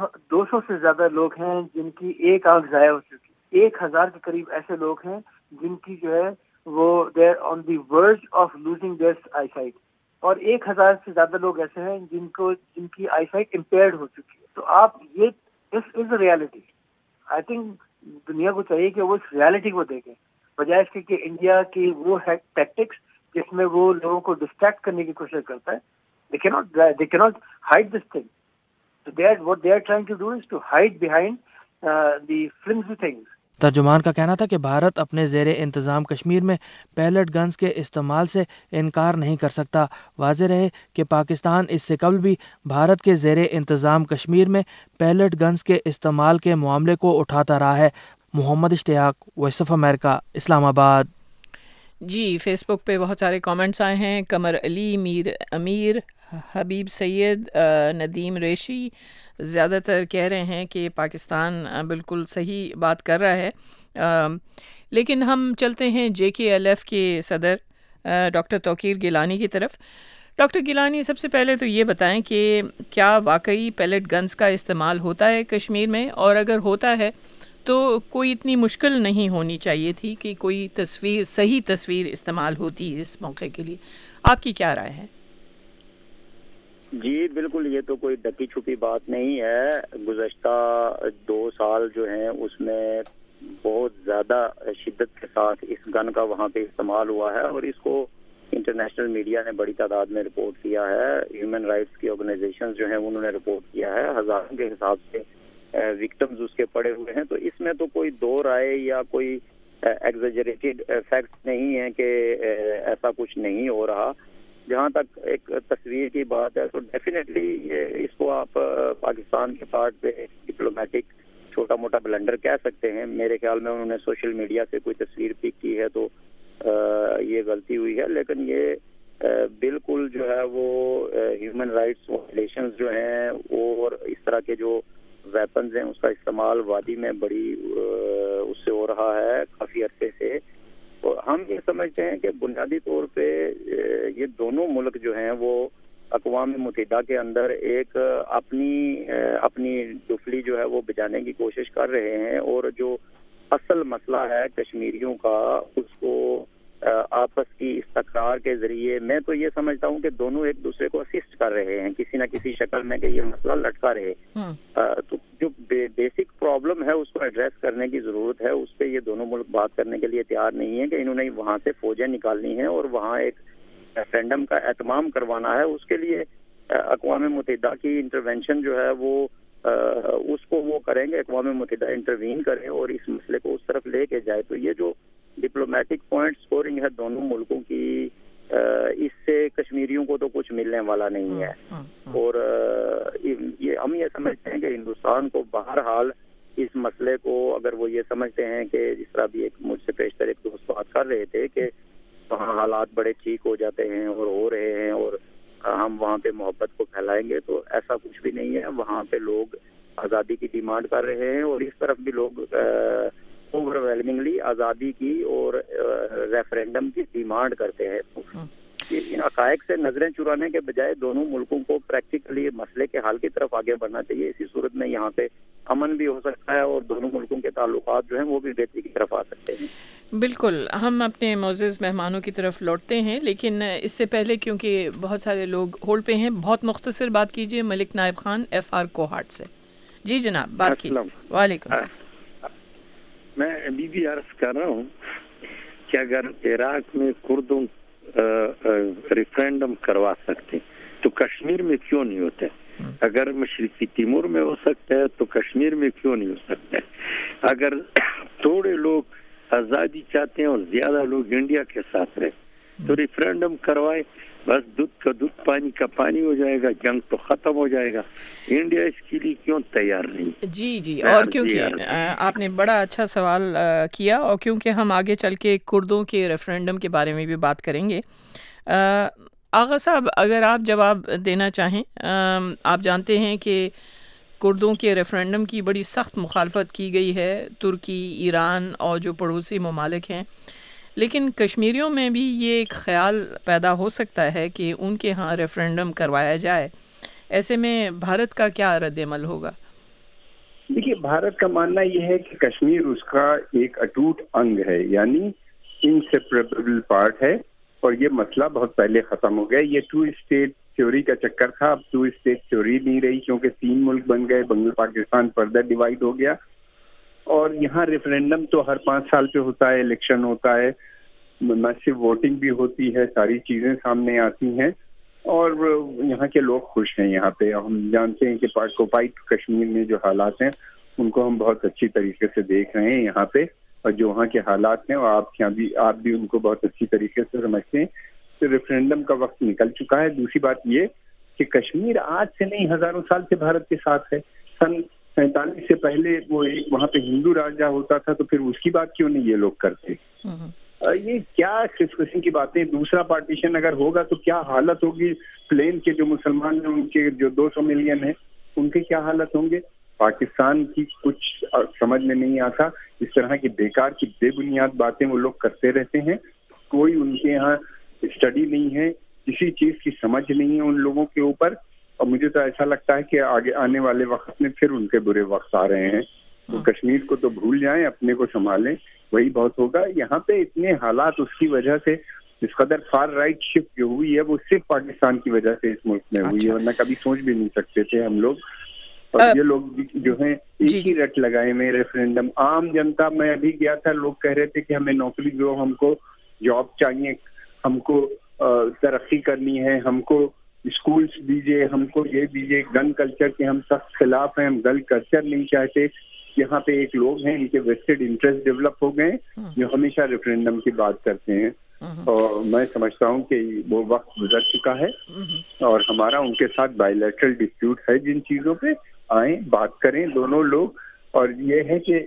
200 سے زیادہ لوگ ہیں جن کی ایک آنکھ ضائع ہو چکی ہے، 1,000 کے قریب ایسے لوگ ہیں جن کی جو ہے وہ they are on the verge of losing their eyesight, اور 1,000 سے زیادہ لوگ ایسے ہیں جن کی آئی سائٹ امپیئرڈ ہو چکی ہے۔ تو آپ یہ دس از اے ریالٹی۔ آئی تھنک دنیا کو چاہیے کہ وہ اس ریالٹی کو دیکھیں، بجائے اس کے کہ انڈیا کی وہ ٹیکٹکس جس میں وہ لوگوں کو ڈسٹریکٹ کرنے کی کوشش کرتا ہے۔ They cannot hide this thing. So what they are trying to do is to hide behind the flimsy things. ترجمان کا کہنا تھا کہ بھارت اپنے زیر انتظام کشمیر میں پیلٹ گنز کے استعمال سے انکار نہیں کر سکتا۔ واضح رہے کہ پاکستان اس سے قبل بھی بھارت کے زیر انتظام کشمیر میں پیلٹ گنز کے استعمال کے معاملے کو اٹھاتا رہا ہے۔ محمد اشتیاق، وائس آف امریکہ، اسلام آباد۔ جی، فیس بک پہ بہت سارے کامنٹس آئے ہیں۔ قمر علی، میر امیر، حبیب سید، ندیم ریشی زیادہ تر کہہ رہے ہیں کہ پاکستان بالکل صحیح بات کر رہا ہے، لیکن ہم چلتے ہیں JKLF کے صدر ڈاکٹر توقیر گیلانی کی طرف۔ ڈاکٹر گیلانی، سب سے پہلے تو یہ بتائیں کہ کیا واقعی پیلٹ گنز کا استعمال ہوتا ہے کشمیر میں، اور اگر ہوتا ہے تو کوئی اتنی مشکل نہیں ہونی چاہیے تھی کہ کوئی صحیح تصویر استعمال ہوتی اس موقع کے لیے، آپ کی کیا رائے ہے؟ جی بالکل، یہ تو کوئی ڈکی چھپی بات نہیں ہے۔ گزشتہ 2 سال جو ہیں اس میں بہت زیادہ شدت کے ساتھ اس گن کا وہاں پہ استعمال ہوا ہے، اور اس کو انٹرنیشنل میڈیا نے بڑی تعداد میں رپورٹ کیا ہے۔ ہیومن رائٹس کی آرگنائزیشنز جو ہیں انہوں نے رپورٹ کیا ہے، ہزاروں کے حساب سے وکٹمز اس کے پڑے ہوئے ہیں۔ تو اس میں تو کوئی دو رائے یا کوئی ایگزیجریٹڈ فیکٹس نہیں ہے کہ ایسا کچھ نہیں ہو رہا۔ جہاں تک ایک تصویر کی بات ہے تو ڈیفینیٹلی اس کو آپ پاکستان کے پارٹ پہ ڈپلومیٹک چھوٹا موٹا بلنڈر کہہ سکتے ہیں۔ میرے خیال میں انہوں نے سوشل میڈیا سے کوئی تصویر پک کی ہے تو یہ غلطی ہوئی ہے، لیکن یہ بالکل جو ہے وہ ہیومن رائٹس وائلیشنز جو ہیں اور اس طرح کے جو ویپنز ہیں اس کا استعمال وادی میں بڑی اس سے ہو رہا ہے کافی عرصے سے. اور ہم یہ سمجھتے ہیں کہ بنیادی طور پہ یہ دونوں ملک جو ہیں وہ اقوام متحدہ کے اندر ایک اپنی ڈفلی جو ہے وہ بجانے کی کوشش کر رہے ہیں, اور جو اصل مسئلہ ہے کشمیریوں کا اس کو آپس کی استقرار کے ذریعے میں تو یہ سمجھتا ہوں کہ دونوں ایک دوسرے کو اسسٹ کر رہے ہیں کسی نہ کسی شکل میں کہ یہ مسئلہ لٹکا رہے. تو جو بیسک پرابلم ہے اس کو ایڈریس کرنے کی ضرورت ہے, اس پہ یہ دونوں ملک بات کرنے کے لیے تیار نہیں ہے کہ انہوں نے وہاں سے فوجیں نکالنی ہیں اور وہاں ایک ریفرینڈم کا اہتمام کروانا ہے. اس کے لیے اقوام متحدہ کی انٹروینشن جو ہے وہ اس کو وہ کریں گے, اقوام متحدہ انٹروین کریں اور اس مسئلے کو اس طرف لے کے جائے. تو یہ جو ڈپلومیٹک پوائنٹ سکورنگ ہے دونوں ملکوں کی, اس سے کشمیریوں کو تو کچھ ملنے والا نہیں ہے. اور ہم یہ سمجھتے ہیں کہ ہندوستان کو بہرحال اس مسئلے کو, اگر وہ یہ سمجھتے ہیں کہ جس طرح بھی ایک مجھ سے پیشتر ایک دوست بات کر رہے تھے کہ وہاں حالات بڑے ٹھیک ہو جاتے ہیں اور ہو رہے ہیں اور ہم وہاں پہ محبت کو پھیلائیں گے, تو ایسا کچھ بھی نہیں ہے. وہاں پہ لوگ آزادی کی ڈیمانڈ کر رہے ہیں اور اس طرف بھی لوگ اوور ویلمنگلی آزادی کی اور ریفرینڈم کی ڈیمانڈ کرتے ہیں. ان حقائق سے نظریں چرانے کے بجائے دونوں ملکوں کو پریکٹیکلی مسئلے کے حل کی طرف آگے بڑھنا چاہیے. اسی صورت میں یہاں پہ امن بھی ہو سکتا ہے اور دونوں ملکوں کے تعلقات جو ہیں وہ بھی بہتری کی طرف آ سکتے ہیں. بالکل, ہم اپنے معزز مہمانوں کی طرف لوٹتے ہیں, لیکن اس سے پہلے کیونکہ بہت سارے لوگ ہولڈ پہ ہیں, بہت مختصر بات کیجیے ملک نائب خان FR کوہاٹ سے. جی جناب بات کیجیے. وعلیکم السلام. میں ابھی بھی عرض کر رہا ہوں کہ اگر عراق میں کردوں ریفرینڈم کروا سکتے تو کشمیر میں کیوں نہیں ہوتے؟ اگر مشرقی تیمور میں ہو سکتا ہے تو کشمیر میں کیوں نہیں ہو سکتا ہے؟ اگر تھوڑے لوگ آزادی چاہتے ہیں اور زیادہ لوگ انڈیا کے ساتھ رہے تو ریفرینڈم کروائے, بس دودھ کا دودھ پانی کا پانی ہو جائے گا, جنگ تو ختم ہو جائے گا. انڈیا اس کے لیے کیوں تیار نہیں؟ جی اور کیونکہ آپ نے بڑا اچھا سوال کیا, اور کیونکہ ہم آگے چل کے کردوں کے ریفرینڈم کے بارے میں بھی بات کریں گے. آغا صاحب اگر آپ جواب دینا چاہیں, آپ جانتے ہیں کہ کردوں کے ریفرینڈم کی بڑی سخت مخالفت کی گئی ہے ترکی, ایران اور جو پڑوسی ممالک ہیں, لیکن کشمیریوں میں بھی یہ ایک خیال پیدا ہو سکتا ہے کہ ان کے ہاں ریفرینڈم کروایا جائے. ایسے میں بھارت کا کیا رد عمل ہوگا؟ دیکھیے, بھارت کا ماننا یہ ہے کہ کشمیر اس کا ایک اٹوٹ انگ ہے, یعنی انسیپریبل پارٹ ہے, اور یہ مسئلہ بہت پہلے ختم ہو گیا. یہ 2 اسٹیٹ تھیوری کا چکر تھا, اب 2 اسٹیٹ تھیوری نہیں رہی کیونکہ 3 ملک بن گئے, بنگلہ پاکستان فردر ڈیوائڈ ہو گیا. اور یہاں ریفرینڈم تو ہر 5 سال پہ ہوتا ہے, الیکشن ہوتا ہے, میسو ووٹنگ بھی ہوتی ہے, ساری چیزیں سامنے آتی ہیں, اور یہاں کے لوگ خوش ہیں. یہاں پہ ہم جانتے ہیں کہ آکوپائڈ کشمیر میں جو حالات ہیں ان کو ہم بہت اچھی طریقے سے دیکھ رہے ہیں یہاں پہ, اور جو وہاں کے حالات ہیں آپ بھی ان کو بہت اچھی طریقے سے سمجھتے ہیں. تو ریفرینڈم کا وقت نکل چکا ہے. دوسری بات یہ کہ کشمیر آج سے نہیں, ہزاروں سال سے بھارت کے ساتھ ہے. سن 47 سے پہلے وہ وہاں پہ ہندو راجا ہوتا تھا, تو پھر اس کی بات کیوں نہیں یہ لوگ کرتے؟ یہ کیا کس قسم کی باتیں. دوسرا پارٹیشن اگر ہوگا تو کیا حالت ہوگی پلین کے جو مسلمان ہیں, ان کے جو 200 ملین ہیں, ان کے کیا حالت ہوں گے؟ پاکستان کی کچھ سمجھ میں نہیں آتا. اس طرح کی بیکار کی بے بنیاد باتیں وہ لوگ کرتے رہتے ہیں. کوئی ان کے یہاں اسٹڈی نہیں ہے, کسی چیز کی سمجھ نہیں ہے ان لوگوں کے اوپر. اور مجھے تو ایسا لگتا ہے کہ آگے آنے والے وقت میں پھر ان کے برے وقت آ رہے ہیں. تو کشمیر کو تو بھول جائیں, اپنے کو سنبھالیں, وہی بہت ہوگا. یہاں پہ اتنے حالات اس کی وجہ سے اس قدر فار رائٹ شفٹ جو ہوئی ہے وہ صرف پاکستان کی وجہ سے اس ملک میں ہوئی ہے, ورنہ کبھی سوچ بھی نہیں سکتے تھے ہم لوگ. اور یہ لوگ جو ہیں ایک ہی رٹ لگائے میں ریفرینڈم. عام جنتا, میں ابھی گیا تھا, لوگ کہہ رہے تھے کہ ہمیں نوکری دو, ہم کو جاب چاہیے, ہم کو ترقی کرنی ہے, ہم کو اسکولس دیجیے, ہم کو یہ دیجیے. گن کلچر کے ہم سخت خلاف ہیں, ہم گن کلچر نہیں چاہتے. یہاں پہ ایک لوگ ہیں, ان کے ویسٹڈ انٹرسٹ ڈیولپ ہو گئے جو ہمیشہ ریفرینڈم کی بات کرتے ہیں. اور میں سمجھتا ہوں کہ وہ وقت گزر چکا ہے, اور ہمارا ان کے ساتھ بائیلیٹرل ڈسپیوٹ ہے. جن چیزوں پہ آئیں, بات کریں دونوں لوگ. اور یہ ہے کہ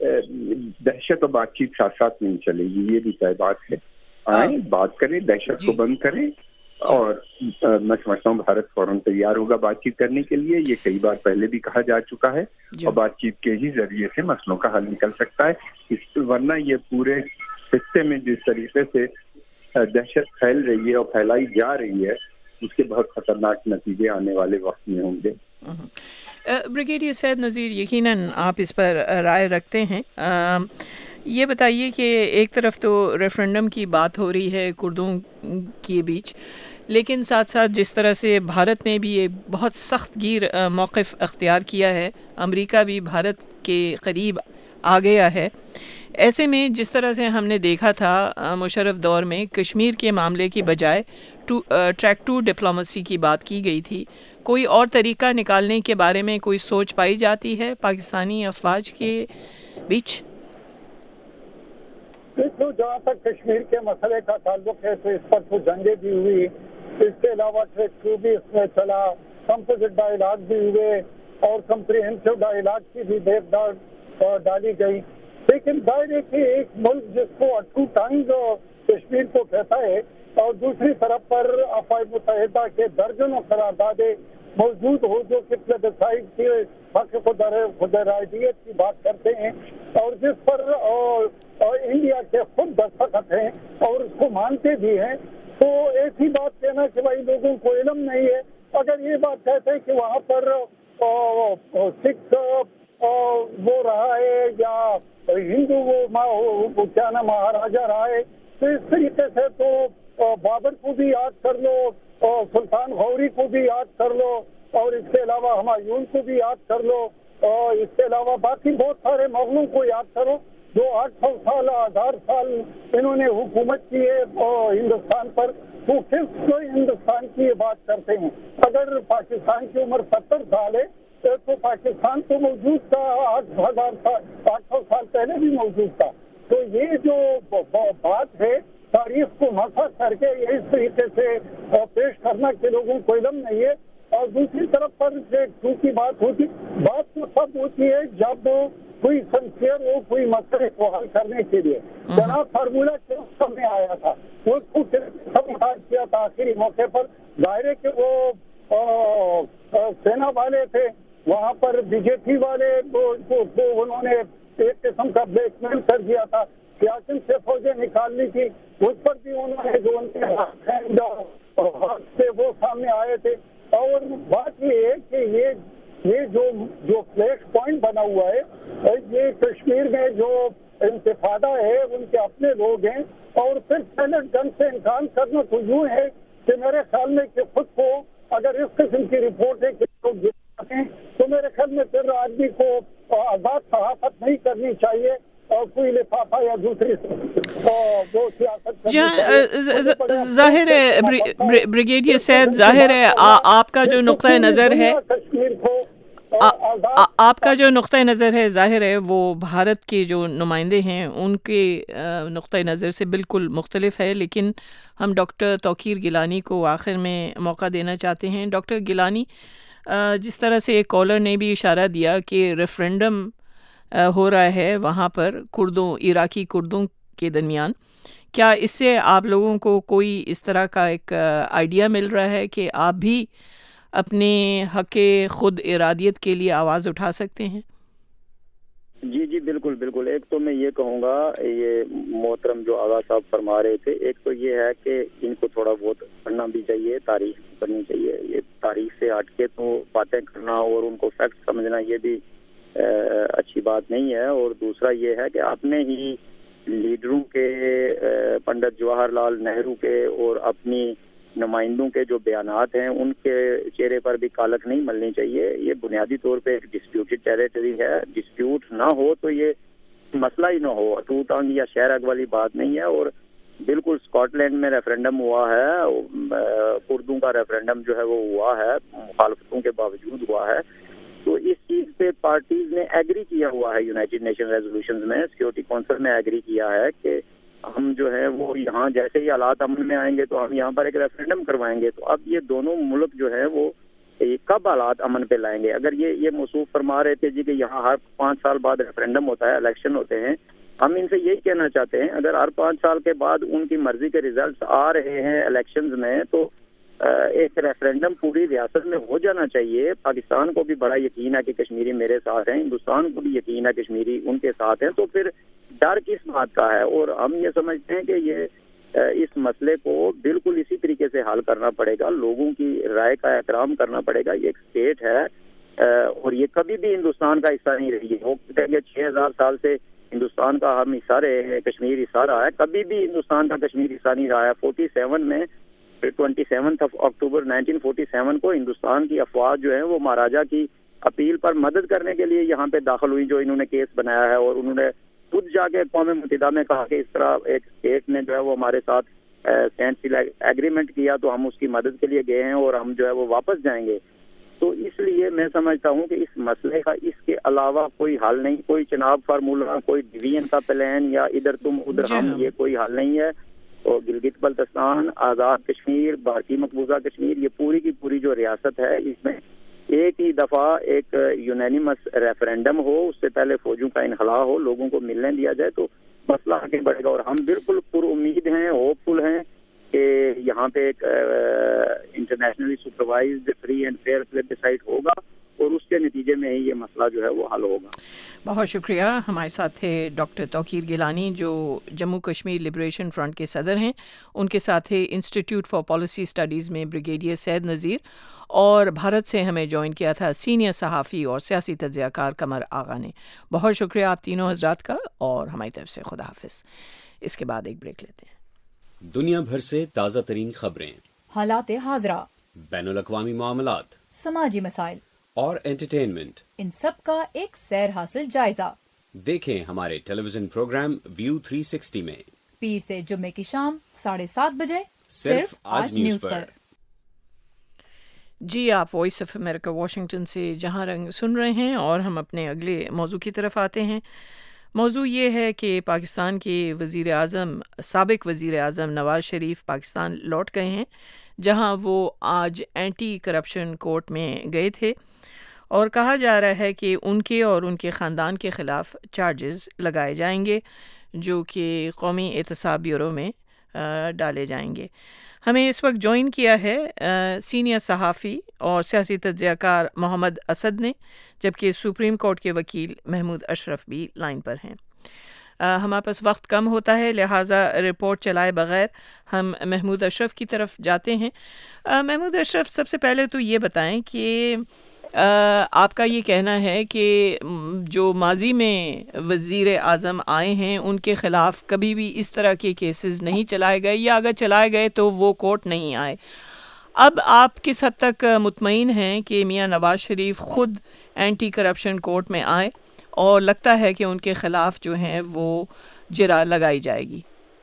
دہشت اور بات چیت ساتھ ساتھ نہیں چلے گی, یہ بھی طے بات ہے. آئیں, بات کریں, دہشت کو بند کریں, اور میں سمجھتا ہوں بھارت فوراً تیار ہوگا بات چیت کرنے کے لیے. یہ کئی بار پہلے بھی کہا جا چکا ہے اور بات چیت کے ہی ذریعے سے مسئلوں کا حل نکل سکتا ہے. ورنہ یہ پورے خطے میں جس طریقے سے دہشت پھیل رہی ہے اور پھیلائی جا رہی ہے اس کے بہت خطرناک نتیجے آنے والے وقت میں ہوں گے. بریگیڈیئر سید نذیر، یقیناً آپ اس پر رائے رکھتے ہیں. یہ بتائیے کہ ایک طرف تو ریفرنڈم کی بات ہو رہی ہے کردوں کے بیچ، لیکن ساتھ ساتھ جس طرح سے بھارت نے بھی ایک بہت سخت گیر موقف اختیار کیا ہے، امریکہ بھی بھارت کے قریب آ گیا ہے. ایسے میں جس طرح سے ہم نے دیکھا تھا مشرف دور میں کشمیر کے معاملے کی بجائے ٹریک ٹو ڈپلومیسی کی بات کی گئی تھی، کوئی اور طریقہ نکالنے کے بارے میں کوئی سوچ پائی جاتی ہے پاکستانی افواج کے بیچ؟ دیکھو، جہاں تک کشمیر کے مسئلے کا تعلق ہے تو اس پر تو جنگیں بھی ہوئی، اس کے علاوہ ٹریک ٹو بھی اس میں چلا، کمپوزٹ ڈائیلاگ بھی ہوئے اور کمپریہنسو ڈائیلاگ کی بھی دیکھ ڈالی گئی. لیکن ظاہر ہے کہ ایک ملک جس کو اٹو ٹنگ کشمیر کو کہتا ہے اور دوسری طرف پر اقوام متحدہ کے درجنوں قراردادیں موجود ہو جو کہ پلیبسائٹ کے حق خود رائیت کی بات کرتے ہیں اور جس پر انڈیا کے خود دستخط ہیں اور اس کو مانتے بھی ہیں، تو ایسی بات کہنا کہ بھائی لوگوں کو علم نہیں ہے. اگر یہ بات کہتے ہیں کہ وہاں پر سکھ وہ رہا ہے یا ہندو وہ کیا نام مہاراجا رہا ہے، تو اس طریقے سے تو بابر کو بھی یاد کر لو، سلطان غوری کو بھی یاد کر لو اور اس کے علاوہ ہمایون کو بھی یاد کر لو اور اس کے علاوہ باقی بہت سارے مغلوں کو یاد کرو جو 800 سال 1000 سال انہوں نے حکومت کی ہے ہندوستان پر. تو کس ہندوستان کی یہ بات کرتے ہیں؟ اگر پاکستان کی عمر 70 سال ہے تو پاکستان تو موجود تھا 800 سال پہلے بھی موجود تھا. تو یہ جو بات ہے تاریخ کو مسخ کر کے اس طریقے سے پیش کرنا کہ لوگوں کو علم نہیں ہے. اور دوسری طرف پر کی بات ہوتی، بات تو سب ہوتی ہے جب کوئی سنسیئر ہو کوئی مسئلے کو حل کرنے کے لیے. جناب فارمولہ کے سامنے آیا تھا، اس کو سمجھ کیا تھا آخری موقع پر. ظاہر ہے کہ وہ سینا والے تھے، وہاں پر بی جے پی والے انہوں نے ایک قسم کا بلیک میل کر دیا تھا، سیاست سے فوجیں نکالنی تھی، اس پر بھی انہوں نے جو ان کے ہاتھ سے وہ سامنے آئے تھے. اور بات یہ ہے کہ یہ جو فلیش پوائنٹ بنا ہوا ہے، یہ کشمیر میں جو انتفاضہ ہے ان کے اپنے لوگ ہیں اور پھر پیلٹ گن سے انکار کرنا تو یوں ہے کہ میرے خیال میں کہ خود کو اگر اس قسم کی رپورٹ ہے کہ لوگ جاتے ہیں تو میرے خیال میں پھر آدمی کو آزاد صحافت نہیں کرنی چاہیے اور کوئی لفافہ یا دوسری وہ سیاست. ظاہر ہے بریگیڈیئر سید، ظاہر ہے آپ کا جو نقطۂ نظر ہے ظاہر ہے وہ بھارت کے جو نمائندے ہیں ان کے نقطۂ نظر سے بالکل مختلف ہے. لیکن ہم ڈاکٹر توقیر گیلانی کو آخر میں موقع دینا چاہتے ہیں. ڈاکٹر گیلانی، جس طرح سے ایک کالر نے بھی اشارہ دیا کہ ریفرنڈم ہو رہا ہے وہاں پر عراقی کردوں کے درمیان، کیا اس سے آپ لوگوں کو کوئی اس طرح کا ایک آئیڈیا مل رہا ہے کہ آپ بھی اپنے حق خود ارادیت کے لیے آواز اٹھا سکتے ہیں؟ جی بالکل بالکل. ایک تو میں یہ کہوں گا، یہ محترم جو آغا صاحب فرما رہے تھے، ایک تو یہ ہے کہ ان کو تھوڑا بہت پڑھنا بھی چاہیے، تاریخ پڑھنی چاہیے. یہ تاریخ سے ہٹ کے تو باتیں کرنا اور ان کو فیکٹ سمجھنا یہ بھی اچھی بات نہیں ہے. اور دوسرا یہ ہے کہ اپنے ہی لیڈروں کے، پنڈت جواہر لال نہرو کے اور اپنی نمائندوں کے جو بیانات ہیں ان کے چہرے پر بھی کالک نہیں ملنی چاہیے. یہ بنیادی طور پہ ایک ڈسپیوٹڈ ٹیریٹری ہے، ڈسپیوٹ نہ ہو تو یہ مسئلہ ہی نہ ہو، ٹو ٹنگ یا شہرک والی بات نہیں ہے. اور بالکل اسکاٹ لینڈ میں ریفرنڈم ہوا ہے، اردو کا ریفرنڈم جو ہے وہ ہوا ہے، مخالفتوں کے باوجود ہوا ہے. تو اس چیز پہ پارٹیز نے ایگری کیا ہوا ہے، یونائٹڈ نیشن ریزولوشنز میں، سیکورٹی کونسل میں ایگری کیا ہے کہ ہم جو ہے وہ یہاں جیسے ہی حالات امن میں آئیں گے تو ہم یہاں پر ایک ریفرنڈم کروائیں گے. تو اب یہ دونوں ملک جو ہے وہ کب حالات امن پہ لائیں گے؟ اگر یہ موصوف فرما رہے تھے جی کہ یہاں ہر 5 سال بعد ریفرنڈم ہوتا ہے، الیکشن ہوتے ہیں، ہم ان سے یہی کہنا چاہتے ہیں اگر ہر 5 سال کے بعد ان کی مرضی کے ریزلٹس آ رہے ہیں الیکشنز میں تو ایک ریفرینڈم پوری ریاست میں ہو جانا چاہیے. پاکستان کو بھی بڑا یقین ہے کہ کشمیری میرے ساتھ ہیں, ہندوستان کو بھی یقین ہے کشمیری ان کے ساتھ ہیں, تو پھر ڈر کس بات کا ہے؟ اور ہم یہ سمجھتے ہیں کہ یہ اس مسئلے کو بالکل اسی طریقے سے حل کرنا پڑے گا, لوگوں کی رائے کا احترام کرنا پڑے گا. یہ ایک اسٹیٹ ہے اور یہ کبھی بھی ہندوستان کا حصہ نہیں رہی ہے. وہ کہیں گے 6000 سال سے ہندوستان کا ہم حصہ رہے ہیں, کشمیر حصہ رہا ہے, کبھی بھی ہندوستان کا کشمیر حصہ نہیں رہا ہے. 47 میں 27 اکتوبر 1947 کو ہندوستان کی افواج جو ہیں وہ مہاراجا کی اپیل پر مدد کرنے کے لیے یہاں پہ داخل ہوئی, جو انہوں نے کیس بنایا ہے, اور انہوں نے خود جا کے اقوام متحدہ میں کہا کہ اس طرح ایک اسٹیٹ نے جو ہے وہ ہمارے ساتھ اسٹینڈ سٹل ایگریمنٹ کیا تو ہم اس کی مدد کے لیے گئے ہیں اور ہم جو ہے وہ واپس جائیں گے. تو اس لیے میں سمجھتا ہوں کہ اس مسئلے کا اس کے علاوہ کوئی حل نہیں, کوئی چناب فارمولہ, کوئی ڈویژن کا پلان یا ادھر تم ادھر ہم, یہ کوئی حل نہیں ہے. اور گلگت بلتستان, آزاد کشمیر, بھارتی مقبوضہ کشمیر, یہ پوری کی پوری جو ریاست ہے اس میں ایک ہی دفعہ ایک یونینیمس ریفرینڈم ہو, اس سے پہلے فوجوں کا انخلا ہو, لوگوں کو ملنے دیا جائے تو مسئلہ آگے بڑھے گا. اور ہم بالکل پر امید ہیں, ہوپ فل ہیں کہ یہاں پہ ایک internationally supervised free and fair plebiscite ہوگا اور اس کے نتیجے میں ہی یہ مسئلہ جو ہے وہ حل ہوگا. بہت شکریہ. ہمارے ساتھ تھے ڈاکٹر توقیر گیلانی جو جموں کشمیر لبریشن فرنٹ کے صدر ہیں, ان کے ساتھ تھے انسٹیٹیوٹ فار پالیسی اسٹڈیز میں بریگیڈیئر سید نذیر, اور بھارت سے ہمیں جوائن کیا تھا سینئر صحافی اور سیاسی تجزیہ کار قمر آغا نے. بہت شکریہ آپ تینوں حضرات کا, اور ہماری طرف سے خدا حافظ. اس کے بعد ایک بریک لیتے ہیں. دنیا بھر سے تازہ ترین خبریں, حالات حاضرہ, بین الاقوامی معاملات, سماجی مسائل اور انٹرٹینمنٹ, ان سب کا ایک سیر حاصل جائزہ. دیکھیں ہمارے ٹیلی ویژن پروگرام ویو 360 میں پیر سے جمعے کی شام 7:30 بجے صرف آج نیوز پر. جی, آپ وائس آف امریکہ واشنگٹن سے جہاں رنگ سن رہے ہیں, اور ہم اپنے اگلے موضوع کی طرف آتے ہیں. موضوع یہ ہے کہ پاکستان کے وزیر اعظم, سابق وزیر اعظم نواز شریف پاکستان لوٹ گئے ہیں, جہاں وہ آج اینٹی کرپشن کورٹ میں گئے تھے, اور کہا جا رہا ہے کہ ان کے اور ان کے خاندان کے خلاف چارجز لگائے جائیں گے جو کہ قومی احتساب بیورو میں ڈالے جائیں گے. ہمیں اس وقت جوائن کیا ہے سینئر صحافی اور سیاسی تجزیہ کار محمد اسد نے, جبکہ سپریم کورٹ کے وکیل محمود اشرف بھی لائن پر ہیں. ہمارے پاس وقت کم ہوتا ہے, لہٰذا رپورٹ چلائے بغیر ہم محمود اشرف کی طرف جاتے ہیں. محمود اشرف, سب سے پہلے تو یہ بتائیں کہ آپ کا یہ کہنا ہے کہ جو ماضی میں وزیر اعظم آئے ہیں ان کے خلاف کبھی بھی اس طرح کے کیسز نہیں چلائے گئے, یا اگر چلائے گئے تو وہ کورٹ نہیں آئے. اب آپ کس حد تک مطمئن ہیں کہ میاں نواز شریف خود اینٹی کرپشن کورٹ میں آئے, اور لگتا ہے کہ ان کے خلاف جو ہیں وہ جرا لگائی جائے گی؟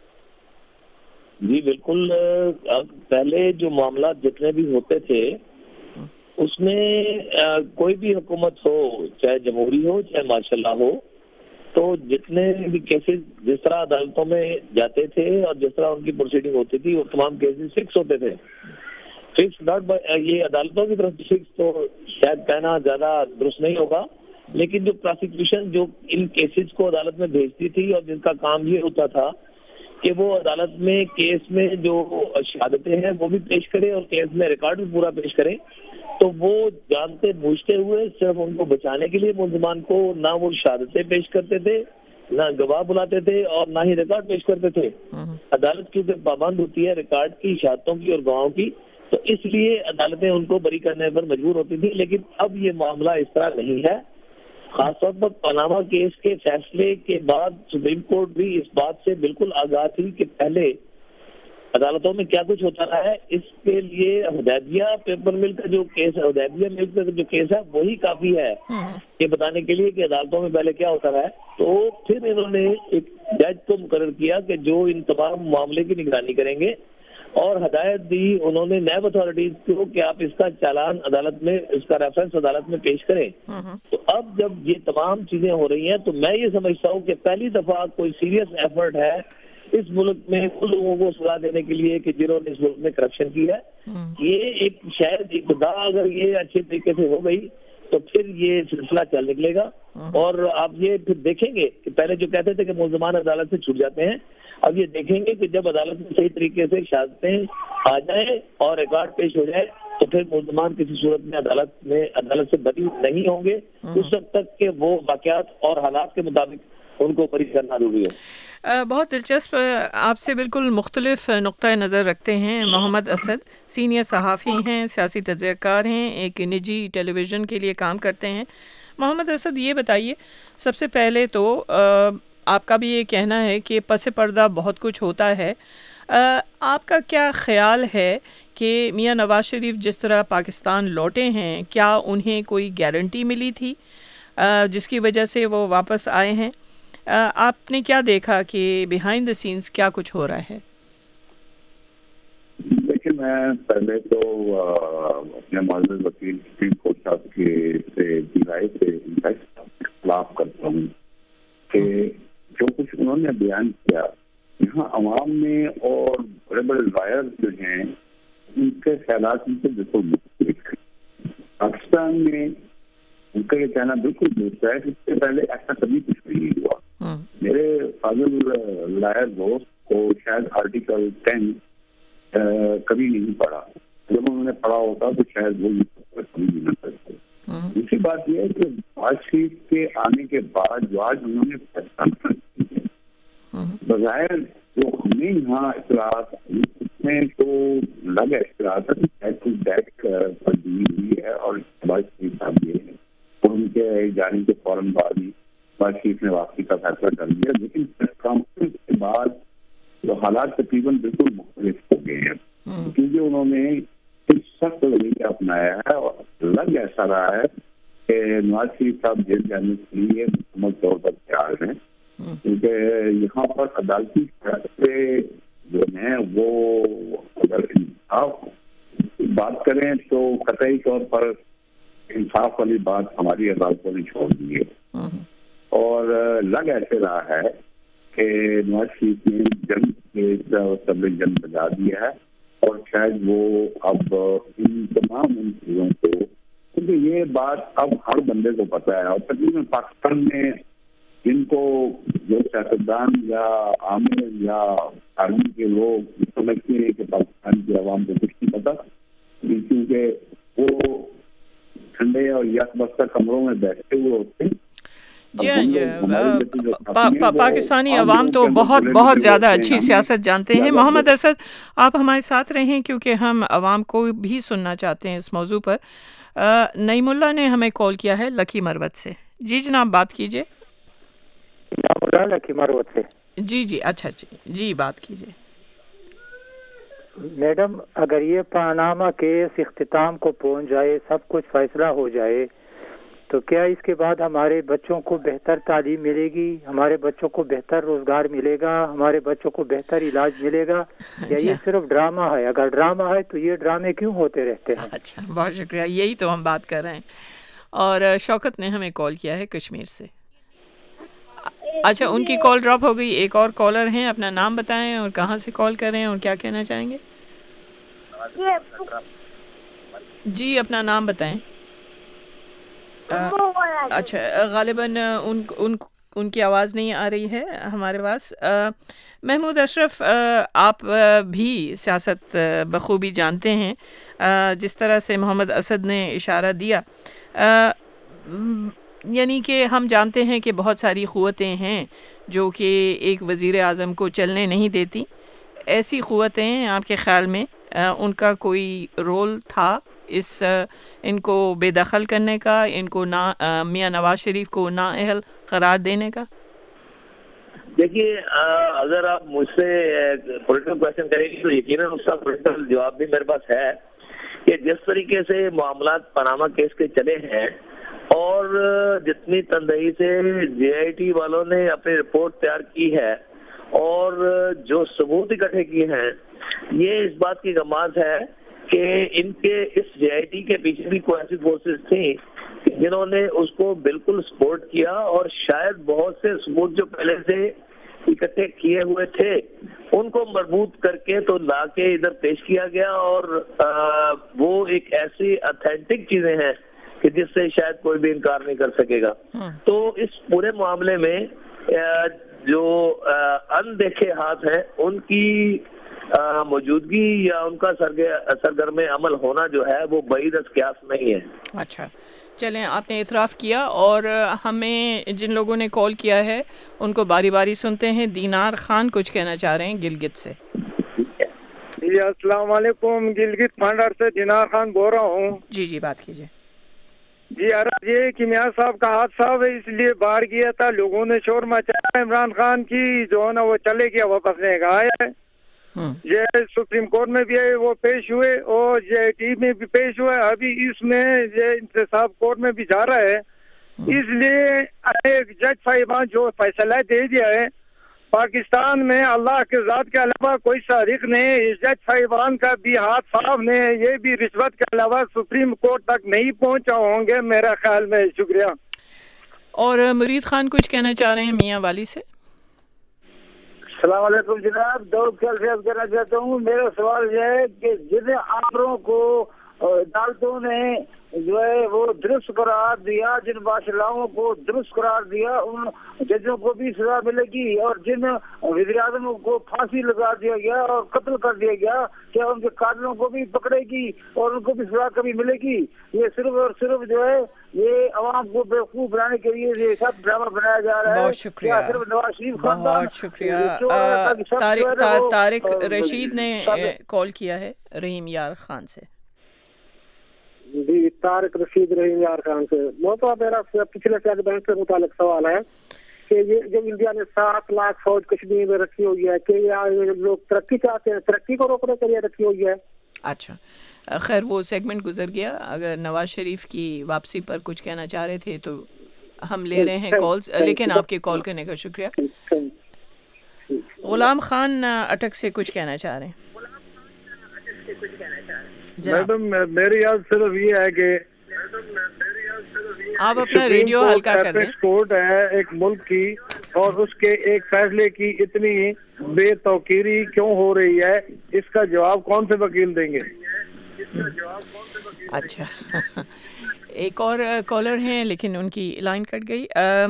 جی بالکل. پہلے جو معاملات جتنے بھی ہوتے تھے اس میں کوئی بھی حکومت ہو, چاہے جمہوری ہو چاہے ماشاء اللہ ہو, تو جتنے بھی کیسز جس طرح عدالتوں میں جاتے تھے اور جس طرح ان کی پروسیڈنگ ہوتی تھی وہ تمام کیسز فکس ہوتے تھے. فکس ناٹ یہ عدالتوں کی طرف فکس تو شاید کہنا زیادہ درست نہیں ہوگا, لیکن جو پروسیکیوشن جو ان کیسز کو عدالت میں بھیجتی تھی اور جن کا کام یہ ہوتا تھا کہ وہ عدالت میں کیس میں جو شہادتیں ہیں وہ بھی پیش کرے اور کیس میں ریکارڈ بھی پورا پیش کرے, تو وہ جانتے بوجھتے ہوئے صرف ان کو بچانے کے لیے ملزمان کو نہ وہ شہادتیں پیش کرتے تھے, نہ گواہ بلاتے تھے, اور نہ ہی ریکارڈ پیش کرتے تھے. عدالت کیونکہ پابند ہوتی ہے ریکارڈ کی, شہادتوں کی اور گواہوں کی, تو اس لیے عدالتیں ان کو بری کرنے پر مجبور ہوتی تھی. لیکن اب یہ معاملہ اس طرح نہیں ہے. خاص طور پر پاناما کیس کے فیصلے کے بعد سپریم کورٹ بھی اس بات سے بالکل آگاہ تھی کہ پہلے عدالتوں میں کیا کچھ ہوتا رہا ہے. اس کے لیے حدیبیہ پیپر مل کا جو کیس ہے, حدیبیہ مل کا جو کیس ہے وہی کافی ہے یہ بتانے کے لیے کہ عدالتوں میں پہلے کیا ہوتا رہا ہے. تو پھر انہوں نے ایک جج کو مقرر کیا کہ جو ان تمام معاملے کی نگرانی کریں گے, اور ہدایت دی انہوں نے نیب اتھارٹیز کو کہ آپ اس کا چالان عدالت میں, اس کا ریفرنس عدالت میں پیش کریں. تو اب جب یہ تمام چیزیں ہو رہی ہیں تو میں یہ سمجھتا ہوں کہ پہلی دفعہ کوئی سیریس ایفرٹ ہے اس ملک میں ان لوگوں کو سزا دینے کے لیے کہ جنہوں نے اس ملک میں کرپشن کی ہے. یہ ایک شاید ابتدا اگر یہ اچھے طریقے سے ہو گئی تو پھر یہ سلسلہ چل نکلے گا. اور آپ یہ پھر دیکھیں گے کہ پہلے جو کہتے تھے کہ ملزمان عدالت سے چھوٹ جاتے ہیں, اب یہ دیکھیں گے کہ جب عدالت میں صحیح طریقے سے شہادتیں آ جائیں اور ریکارڈ پیش ہو جائے تو پھر ملزمان کسی صورت میں عدالت سے بری نہیں ہوں گے اس وقت تک کہ وہ واقعات اور حالات کے مطابق ان کو بری کرنا ضروری ہے. بہت دلچسپ, آپ سے بالکل مختلف نقطۂ نظر رکھتے ہیں محمد اسد. سینئر صحافی ہیں, سیاسی تجزیہ کار ہیں, ایک نجی ٹیلی ویژن کے لیے کام کرتے ہیں. محمد اسد, یہ بتائیے سب سے پہلے تو آپ کا بھی یہ کہنا ہے کہ پس پردہ بہت کچھ ہوتا ہے. آپ کا کیا خیال ہے کہ میاں نواز شریف جس طرح پاکستان لوٹے ہیں, کیا انہیں کوئی گارنٹی ملی تھی جس کی وجہ سے وہ واپس آئے ہیں؟ آپ نے کیا دیکھا کہ بیہائنڈ دا سینز کیا کچھ ہو رہا ہے؟ دیکھیں, میں پہلے تو اپنے معزز وکیل سپریم کورٹ صاحب کی رائے سے اختلاف کرتا ہوں کہ جو کچھ انہوں نے بیان کیا یہاں عوام میں اور بڑے بڑے لائر جو ہیں ان کے خیالات ان سے بالکل مختلف ہیں. پاکستان میں ان کا یہ کہنا بالکل درست ہے. اس سے پہلے ایسا کبھی کچھ نہیں ہوا. میرے فاضل لائر دوست کو شاید آرٹیکل 10 کبھی نہیں پڑھا. جب انہوں نے پڑھا ہوتا تو شاید وہ کبھی بھی نہ کرتے. دوسری بات یہ ہے کہ نواز شریف کے آنے کے بعد جو آج انہوں نے فیصلہ کیا بظاہر جو ہمیں یہاں اصلاحات اس میں تو لگ اصلاحات بیک پر دی ہوئی ہے اور نواز شریف صاحب یہ ہے اور ان کے جانے کے فوراً بعد ہی نواز شریف نے واپسی کا فیصلہ کر لیا. لیکن پریس کانفرنس کے بعد جو حالات تقریباً بالکل مختلف ہو گئے ہیں کیونکہ انہوں نے سخت رویہ اپنایا ہے اور لگ ایسا رہا ہے کہ نواز شریف صاحب جیل جانے کے لیے مکمل طور پر تیار ہیں کیونکہ یہاں پر عدالتی فیصلے جو ہیں وہ اگر انصاف بات کریں تو قطعی طور پر انصاف والی بات ہماری عدالتوں نے چھوڑ دی ہے. اور لگ ایسے رہا ہے کہ نواز شریف نے جنگ کے سبل جنگ بجا دیا ہے اور شاید وہ اب ان تمام ان چیزوں کو, کیونکہ یہ بات اب ہر بندے کو پتہ ہے اور تقریباً پاکستان میں جن کو جو سیاستدان یا عامر یا آرمی کے لوگ سمجھتے ہیں کہ پاکستان کی عوام کو کچھ نہیں پتا کیونکہ وہ ٹھنڈے اور یک بستہ کمروں میں بیٹھے ہوئے ہوتے ہیں. پاکستانی عوام تو بہت بہت زیادہ اچھی سیاست جانتے ہیں. محمد اسد, آپ ہمارے ساتھ رہیں کیونکہ ہم عوام کو بھی سننا چاہتے ہیں اس موضوع پر. نعیم اللہ نے ہمیں کال کیا ہے لکی مروت سے. جی جناب, بات کیجیے. لکی مروت سے. جی اچھا جی بات کیجیے. میڈم, اگر یہ پاناما کیس اختتام کو پہنچ جائے, سب کچھ فیصلہ ہو جائے, تو کیا اس کے بعد ہمارے بچوں کو بہتر تعلیم ملے گی, ہمارے بچوں کو بہتر روزگار ملے گا, ہمارے بچوں کو بہتر علاج ملے گا, یا یہ صرف ڈرامہ ہے؟ اگر ڈرامہ ہے تو یہ ڈرامے کیوں ہوتے رہتے ہیں؟ اچھا, بہت شکریہ. یہی تو ہم بات کر رہے ہیں. اور شوکت نے ہمیں کال کیا ہے کشمیر سے. اچھا, ان کی کال ڈراپ ہو گئی. ایک اور کالر ہیں, اپنا نام بتائیں اور کہاں سے کال کر رہے ہیں اور کیا کہنا چاہیں گے. جی, اپنا نام بتائیں. اچھا, غالباً ان کی آواز نہیں آ رہی ہے ہمارے پاس. محمود اشرف, آپ بھی سیاست بخوبی جانتے ہیں. جس طرح سے محمد اسد نے اشارہ دیا, یعنی کہ ہم جانتے ہیں کہ بہت ساری قوتیں ہیں جو کہ ایک وزیر اعظم کو چلنے نہیں دیتی. ایسی قوتیں آپ کے خیال میں ان کا کوئی رول تھا ان کو بے دخل کرنے کا, ان کو میاں نواز شریف کو نااہل قرار دینے کا؟ دیکھیے, اگر آپ مجھ سے پولیٹیکل کویشچن کریں گے تو یقیناً اس کا پولیٹیکل جواب بھی میرے پاس ہے کہ جس طریقے سے معاملات پاناما کیس کے چلے ہیں اور جتنی تندہی سے جے آئی ٹی والوں نے اپنی رپورٹ تیار کی ہے اور جو ثبوت اکٹھے کیے ہیں, یہ اس بات کی غماز ہے کہ ان کے اس جے آئی ٹی کے پیچھے بھی کوئی ایسی فورسز تھیں جنہوں نے اس کو بالکل سپورٹ کیا اور شاید بہت سے ثبوت جو پہلے سے اکٹھے کیے ہوئے تھے ان کو مربوط کر کے تو لا کے ادھر پیش کیا گیا. اور وہ ایک ایسی اتھینٹک چیزیں ہیں کہ جس سے شاید کوئی بھی انکار نہیں کر سکے گا. تو اس پورے معاملے میں جو اندیکھے ہاتھ ہیں ان کی موجودگی یا ان کا سرگرم عمل ہونا جو ہے وہ بعید از قیاس نہیں ہے. اچھا چلیں، آپ نے اعتراف کیا اور ہمیں جن لوگوں نے کال کیا ہے ان کو باری باری سنتے ہیں. دینار خان کچھ کہنا چاہ رہے ہیں گلگت سے. جی السلام علیکم، گلگت پھانڈر سے دینار خان بول رہا ہوں. جی بات کیجیے. جی عرض یہ کہ میاں صاحب کا حادثہ اس لیے باہر گیا تھا، لوگوں نے شور مچایا، عمران خان کی جو ہے نا وہ چلے گیا، واپس نہیں گیا ہے. یہ سپریم کورٹ میں بھی وہ پیش ہوئے اور جے ٹی میں بھی پیش ہوئے، ابھی اس میں یہ انتصاب کورٹ میں بھی جا رہا ہے. اس لیے ایک جج صاحبان جو فیصلہ دے دیا ہے، پاکستان میں اللہ کے ذات کے علاوہ کوئی صادق نہیں. اس جج صاحبان کا بھی ہاتھ صاف نہیں، یہ بھی رشوت کے علاوہ سپریم کورٹ تک نہیں پہنچا ہوں گے میرا خیال میں. شکریہ. اور مرید خان کچھ کہنا چاہ رہے ہیں میاں والی سے. السلام علیکم جناب، داؤد خیال سے کہنا چاہتا ہوں. میرا سوال یہ ہے کہ جن آمروں کو عدالتوں نے جو ہے وہ درست قرار دیا، جن بادشاہوں کو درست قرار دیا، ان ججوں کو بھی سزا ملے گی، اور جن وزیر اعظم کو پھانسی لگا دیا گیا اور قتل کر دیا گیا، کیا ان کے قاتلوں کو بھی پکڑے گی اور ان کو بھی سزا کبھی ملے گی؟ یہ صرف اور صرف جو ہے یہ عوام کو بیوقوف بنانے کے لیے یہ سب ڈرامہ بنایا جا رہا ہے. بہت شکریہ، صرف نواز شریف بہت شکریہ. طارق رشید نے کال کیا ہے رحیم یار خان سے. جی طارق رشید رحیم یار خان سے. وہ میرا پچھلے بینک سے متعلق سوال ہے کہ یہ جو انڈیا نے 7 لاکھ فوج کشمیر میں رکھی ہوئی ہے، کہ یہ لوگ ترقی چاہتے ہیں، ترقی کو روکنے کے لیے رکھی ہوئی ہے؟ اچھا خیر، وہ سیگمنٹ گزر گیا. اگر نواز شریف کی واپسی پر کچھ کہنا چاہ رہے تھے تو ہم لے رہے ہیں کالز، لیکن آپ کے کال کرنے کا شکریہ. غلام خان اٹک سے کچھ کہنا چاہ رہے ہیں. میڈم میری یاد صرف یہ ہے کہ آپ اپنا ریڈیو ہلکا کر دیں. کورٹ ہے ایک ملک کی اور اس کے ایک فیصلے کی اتنی بے توقیری کیوں ہو رہی ہے، اس کا جواب کون سے وکیل دیں گے؟ اچھا ایک اور کالر ہیں لیکن ان کی لائن کٹ گئی.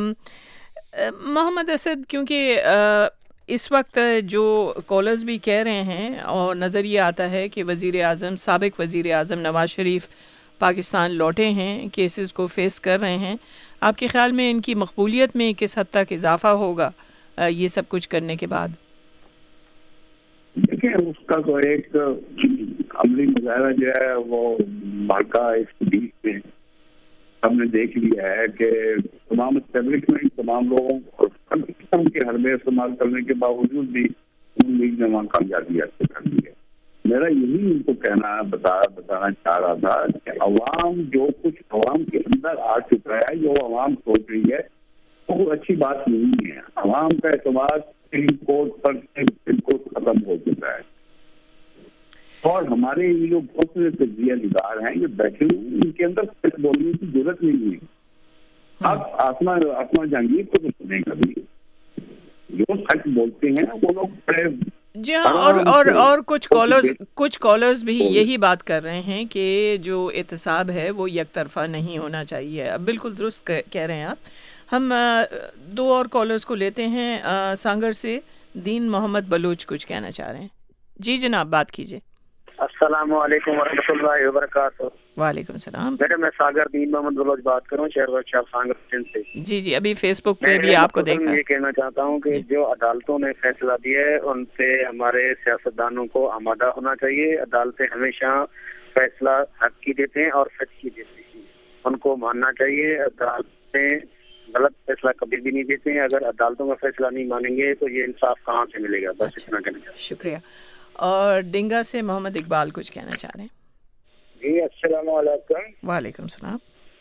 محمد اسد، کیونکہ اس وقت جو کالرز بھی کہہ رہے ہیں اور نظر یہ آتا ہے کہ سابق وزیر اعظم نواز شریف پاکستان لوٹے ہیں، کیسز کو فیس کر رہے ہیں، آپ کے خیال میں ان کی مقبولیت میں کس حد تک اضافہ ہوگا یہ سب کچھ کرنے کے بعد؟ دیکھیں اس کا تو ایک عملی مظاہرہ جو ہے وہ مارکا اس میں ہم نے دیکھ لیا ہے کہ تمام اسٹیبلشمنٹ، تمام لوگوں اور کے حربے استعمال کرنے کے باوجود بھی لیگ نے وہاں کامیابی حاصل کر لی ہے. میرا یہی ان کو بتانا چاہ رہا تھا کہ عوام جو کچھ عوام کے اندر آ چکا ہے، جو عوام سوچ رہی ہے وہ اچھی بات نہیں ہے. عوام کا اعتماد سپریم کورٹ پر بالکل ختم ہو چکا ہے اور ہمارے یہ جو بہت سے تجزیہ نگار ہیں یہ بیٹھے ہوئے، ان کے اندر سچ بولنے کی ضرورت نہیں ہوئی. اب آسمان جہانگیر کو تو سنیں کبھی، جو سچ بولتے ہیں وہ لوگ بڑے. جی ہاں، اور کچھ کالرز بھی یہی بات کر رہے ہیں کہ جو احتساب ہے وہ یک طرفہ نہیں ہونا چاہیے. اب بالکل درست کہہ رہے ہیں آپ. ہم 2 اور کالرز کو لیتے ہیں. سانگر سے دین محمد بلوچ کچھ کہنا چاہ رہے ہیں. جی جناب بات کیجیے. السلام علیکم ورحمۃ اللہ وبرکاتہ. وعلیکم السلام. میڈم میں ساگر دین محمد بلوچ بات کروں، شہر ورکشاپ سانگر سندھ سے. جی ابھی فیس بک پہ بھی آپ کو دیکھا. یہ کہنا چاہتا ہوں کہ جو عدالتوں نے فیصلہ دیا ہے ان سے ہمارے سیاستدانوں کو آمادہ ہونا چاہیے. عدالتیں ہمیشہ فیصلہ حق کی دیتے ہیں اور سچ کی دیتے ہیں، ان کو ماننا چاہیے. عدالتیں غلط فیصلہ کبھی بھی نہیں دیتے ہیں. اگر عدالتوں کا فیصلہ نہیں مانیں گے تو یہ انصاف کہاں سے ملے گا؟ بس اتنا کہنا چاہیے. شکریہ. اور ڈنگا سے محمد اقبال کچھ کہنا چاہ رہے ہیں. جی السلام علیکم. وعلیکم السلام.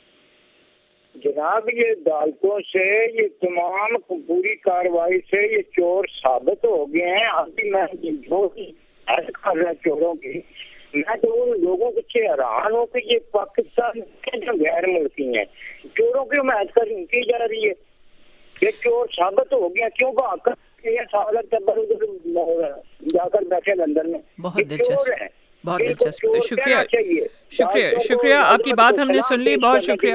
جناب یہ عدالتوں سے یہ تمام پوری کاروائی سے یہ چور ثابت ہو گئے ہیں. ابھی میں جو کر رہا چوروں کی، میں تو ان لوگوں سے حیران ہوں کہ یہ پاکستان کے جو غیر ملکی ہیں چوروں کی حمایت کی جا رہی ہے. یہ چور ثابت ہو گیا، کیوں بھاگ کر جا کر بیٹھے لندن میں. بہت دلچسپ. بہت دلچسپ. شکریہ آپ کی بات ہم نے سن لی. بہت شکریہ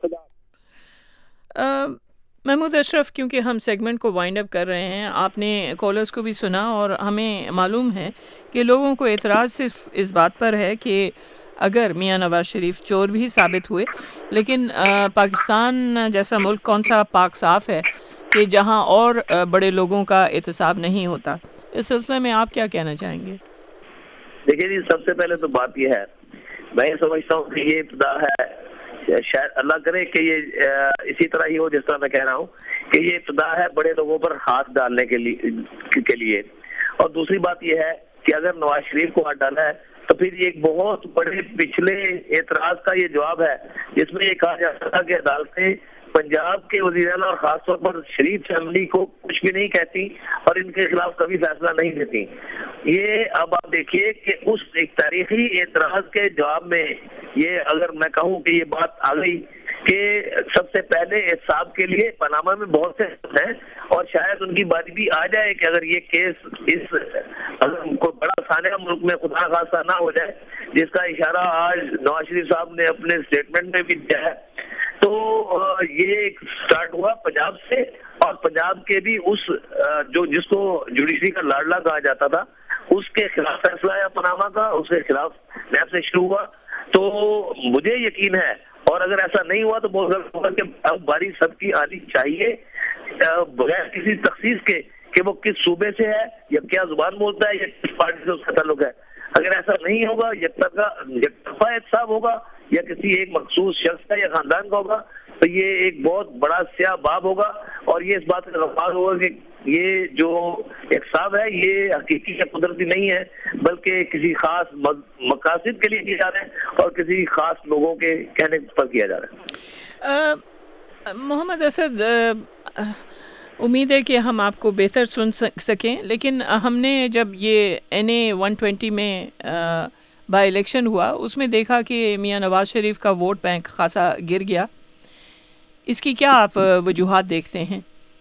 محمود اشرف. کیونکہ ہم سیگمنٹ کو وائنڈ اپ کر رہے ہیں, آپ نے کالرز کو بھی سنا اور ہمیں معلوم ہے کہ لوگوں کو اعتراض صرف اس بات پر ہے کہ اگر میاں نواز شریف چور بھی ثابت ہوئے, لیکن پاکستان جیسا ملک کون سا پاک صاف ہے کہ جہاں اور بڑے لوگوں کا احتساب نہیں ہوتا. اس سلسلے میں آپ کیا کہنا چاہیں گے؟ دیکھیے جی, سب سے پہلے تو بات یہ ہے, میں سمجھتا ہوں کہ یہ ابتدا ہے, شاید اللہ کرے کہ یہ اسی طرح ہی ہو جس طرح میں کہہ رہا ہوں کہ یہ ابتدا ہے بڑے لوگوں پر ہاتھ ڈالنے کے لیے. اور دوسری بات یہ ہے کہ اگر نواز شریف کو ہاتھ ڈالا ہے تو پھر یہ ایک بہت بڑے پچھلے اعتراض کا یہ جواب ہے جس میں یہ کہا جاتا تھا کہ عدالتیں پنجاب کے وزیر اعلیٰ اور خاص طور پر شریف فیملی کو کچھ بھی نہیں کہتی اور ان کے خلاف کبھی فیصلہ نہیں دیتی. یہ اب آپ دیکھیے کہ اس ایک تاریخی اعتراض کے جواب میں یہ اگر میں کہوں کہ یہ بات آ گئی کہ سب سے پہلے احتساب کے لیے پاناما میں بہت سے ہیں اور شاید ان کی باری بھی آ جائے کہ اگر یہ کیس اگر کوئی بڑا سانحہ ملک میں خدا خاصہ نہ ہو جائے, جس کا اشارہ آج نواز شریف صاحب نے اپنے اسٹیٹمنٹ میں بھی دیا ہے, تو یہ سٹارٹ ہوا پنجاب سے, اور پنجاب کے بھی اس جس کو جوڈیشری کا لاڈلا کہا جاتا تھا اس کے خلاف فیصلہ ہے پاناما کا, اس کے خلاف نیب سے شروع ہوا. تو مجھے یقین ہے, اور اگر ایسا نہیں ہوا تو بہت غلط ہوگا کہ اب باری سب کی آنی چاہیے بغیر کسی تخصیص کے کہ وہ کس صوبے سے ہے یا کیا زبان بولتا ہے یا کس پارٹی سے اس کا تعلق ہے. اگر ایسا نہیں ہوگا, یکطرفہ احتساب ہوگا یا کسی ایک مخصوص شخص کا یا خاندان کا ہوگا, تو یہ ایک بہت بڑا سیاہ باب ہوگا اور یہ اس بات کا غفار ہوگا کہ یہ جو احتساب ہے یہ حقیقی یا قدرتی نہیں ہے بلکہ کسی خاص مقاصد کے لیے کیا جا رہا ہے اور کسی خاص لوگوں کے کہنے پر کیا جا رہا ہے. محمد اسد, امید ہے کہ ہم آپ کو بہتر سن سکیں, لیکن ہم نے جب یہ NA 120 میں بائی الیکشن ہوا اس میں دیکھا کہ میاں نواز شریف کا ووٹ بینک خاصا گر گیا. اس کی کیا آپ وجوہات دیکھتے ہیں؟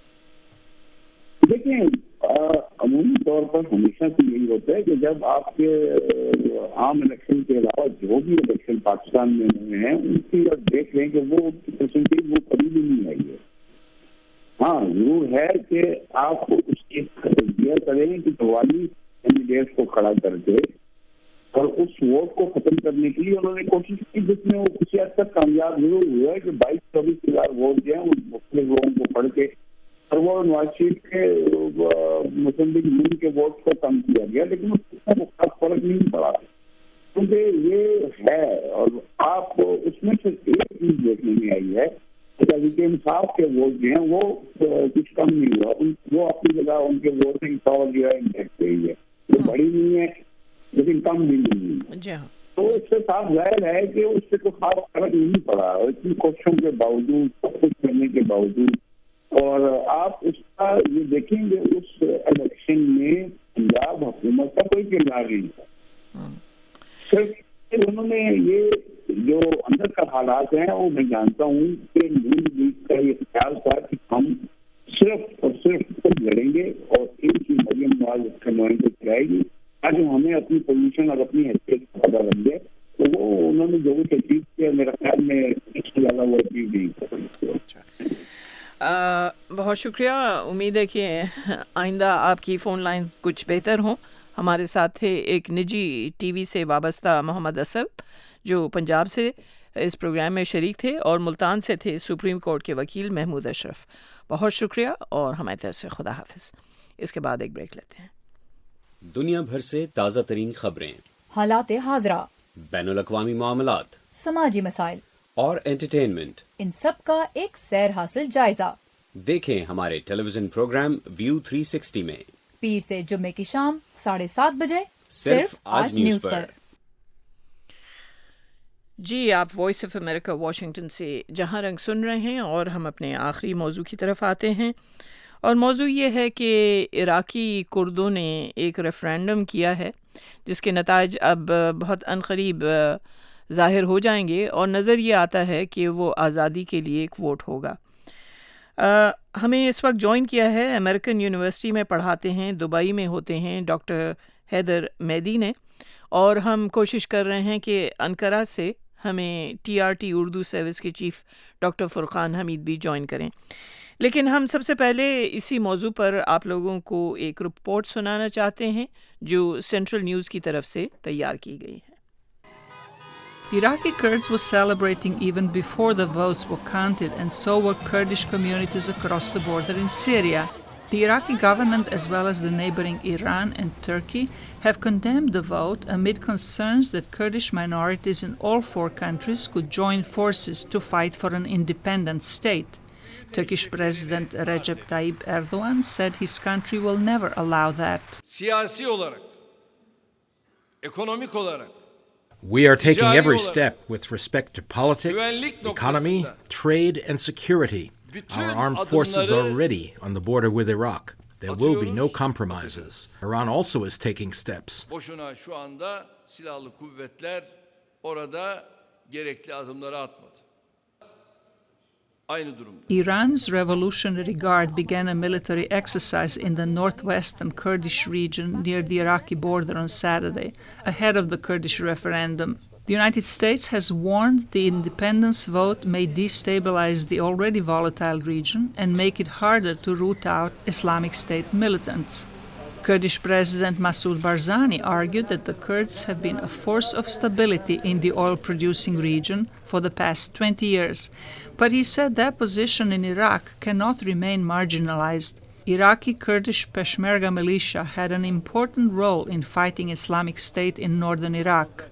دیکھیں, عمومی طور پر ہمیشہ سے یہی ہوتا ہے کہ جب آپ کے عام الیکشن کے علاوہ جو بھی الیکشن پاکستان میں ہوئے ہیں ان کی آپ دیکھ لیں کہ وہ پرسنٹیج وہ کبھی بھی نہیں آئی ہے. ہاں ضرور ہے کہ آپ اس کی تجزیہ کریں کہ 44 کینڈیڈیٹس کو کھڑا کر کے اور اس ووٹ کو ختم کرنے کے لیے انہوں نے کوشش کی, جس میں وہ کسی حد تک کامیاب ضرور ہوا ہے کہ 22-24 ہزار ووٹ جو ہیں وہ مختلف لوگوں کو پڑھ کے اور وہ نواز شریف کے مسلم لیگ نون کے ووٹ کو کم کیا گیا, لیکن اس میں خاص فرق نہیں پڑا کیونکہ یہ ہے. اور آپ کو اس میں سے ایک چیز دیکھنے میں آئی ہے کہ تحریک انصاف کے ووٹ جو ہیں وہ کچھ کم نہیں ہوا, وہ اپنی جگہ ان کے ووٹنگ پاور جو ہے انٹیکٹ رہی ہے, وہ بڑی نہیں ہے لیکن کم بھی نہیں ہے. تو اس سے صاف ظاہر ہے کہ اس سے کوئی خاص فرق نہیں پڑا اتنی کوششوں کے باوجود, سب کچھ کرنے کے باوجود. اور آپ اس کا یہ دیکھیں گے اس الیکشن میں پنجاب حکومت کا کوئی کردار نہیں تھا, صرف انہوں نے یہ جو اندر کا حالات ہیں وہ میں جانتا ہوں کہ نون لیگ کا یہ خیال تھا کہ ہم صرف اور صرف خود لڑیں گے اور ان کی مریم نواز کے نمائندے کرائے گی تاکہ ہمیں اپنی پوزیشن اور اپنی حیثیت کا پتہ لگ جائے. تو وہ انہوں نے جو بھی اچیو کیا میرا خیال میں اس سے زیادہ وہ اچیو نہیں کر. بہت شکریہ. امید ہے کہ آئندہ آپ کی فون لائن کچھ بہتر ہوں. ہمارے ساتھ تھے ایک نجی ٹی وی سے وابستہ محمد اسد جو پنجاب سے اس پروگرام میں شریک تھے, اور ملتان سے تھے سپریم کورٹ کے وکیل محمود اشرف. بہت شکریہ اور ہماری طرف سے خدا حافظ. اس کے بعد ایک بریک لیتے ہیں. دنیا بھر سے تازہ ترین خبریں, حالات حاضرہ, بین الاقوامی معاملات, سماجی مسائل اور انٹرٹینمنٹ, ان سب کا ایک سیر حاصل جائزہ. دیکھیں ہمارے ٹیلی ویژن پروگرام ویو 360 میں پیر سے جمعے کی شام 7:30 بجے صرف آج نیوز پر. جی, آپ وائس آف امریکہ واشنگٹن سے جہاں رنگ سن رہے ہیں اور ہم اپنے آخری موضوع کی طرف آتے ہیں. اور موضوع یہ ہے کہ عراقی کردوں نے ایک ریفرینڈم کیا ہے جس کے نتائج اب بہت عنقریب ظاہر ہو جائیں گے, اور نظر یہ آتا ہے کہ وہ آزادی کے لیے ایک ووٹ ہوگا. ہمیں اس وقت جوائن کیا ہے, امریکن یونیورسٹی میں پڑھاتے ہیں, دبئی میں ہوتے ہیں, ڈاکٹر حیدر مہدی نے, और हम कोशिश कर रहे हैं कि अंकारा से हमें TRT उर्दू सर्विस के चीफ डॉक्टर फुरकान हमीद भी ज्वाइन करें। लेकिन हम सबसे पहले इसी मौजू पर आप लोगों को एक रिपोर्ट सुनाना चाहते हैं जो सेंट्रल न्यूज़ की तरफ से तैयार की गई है। Iraqi Kurds were celebrating even before the votes were counted, and so were Kurdish communities across the border in Syria. The Iraqi government, as well as the neighboring Iran and Turkey, have condemned the vote amid concerns that Kurdish minorities in all four countries could join forces to fight for an independent state. Turkish President Recep Tayyip Erdogan said his country will never allow that. Siyasi olarak, ekonomik olarak, we are taking every step with respect to politics, economy, trade, and security. Our armed forces are ready on the border with Iraq. There will be no compromises. Iran also is taking steps. Boşuna şu anda silahlı kuvvetler orada gerekli adımları atmadı. Iran's Revolutionary Guard began a military exercise in the northwestern Kurdish region near the Iraqi border on Saturday, ahead of the Kurdish referendum. The United States has warned the independence vote may destabilize the already volatile region and make it harder to root out Islamic State militants. Kurdish President Masoud Barzani argued that the Kurds have been a force of stability in the oil-producing region for the past 20 years, but he said their position in Iraq cannot remain marginalized. Iraqi Kurdish Peshmerga militia had an important role in fighting Islamic State in northern Iraq.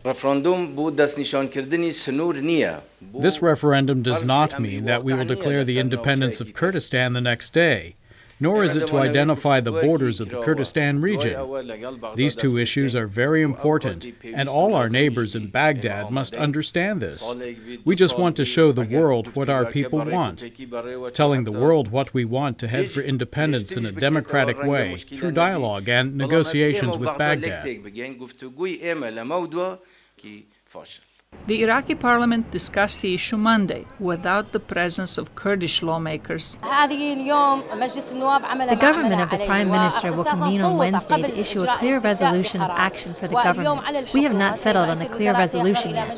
This referendum does not mean that we will declare the independence of Kurdistan the next day, nor is it to identify the borders of the Kurdistan region. These two issues are very important, and all our neighbors in Baghdad must understand this. We just want to show the world what our people want, telling the world what we want to head for independence in a democratic way through dialogue and negotiations with Baghdad. The Iraqi parliament discussed the issue Monday without the presence of Kurdish lawmakers. The government of the Prime Minister will convene on Wednesday to issue a clear resolution of action for the government. We have not settled on a clear resolution yet.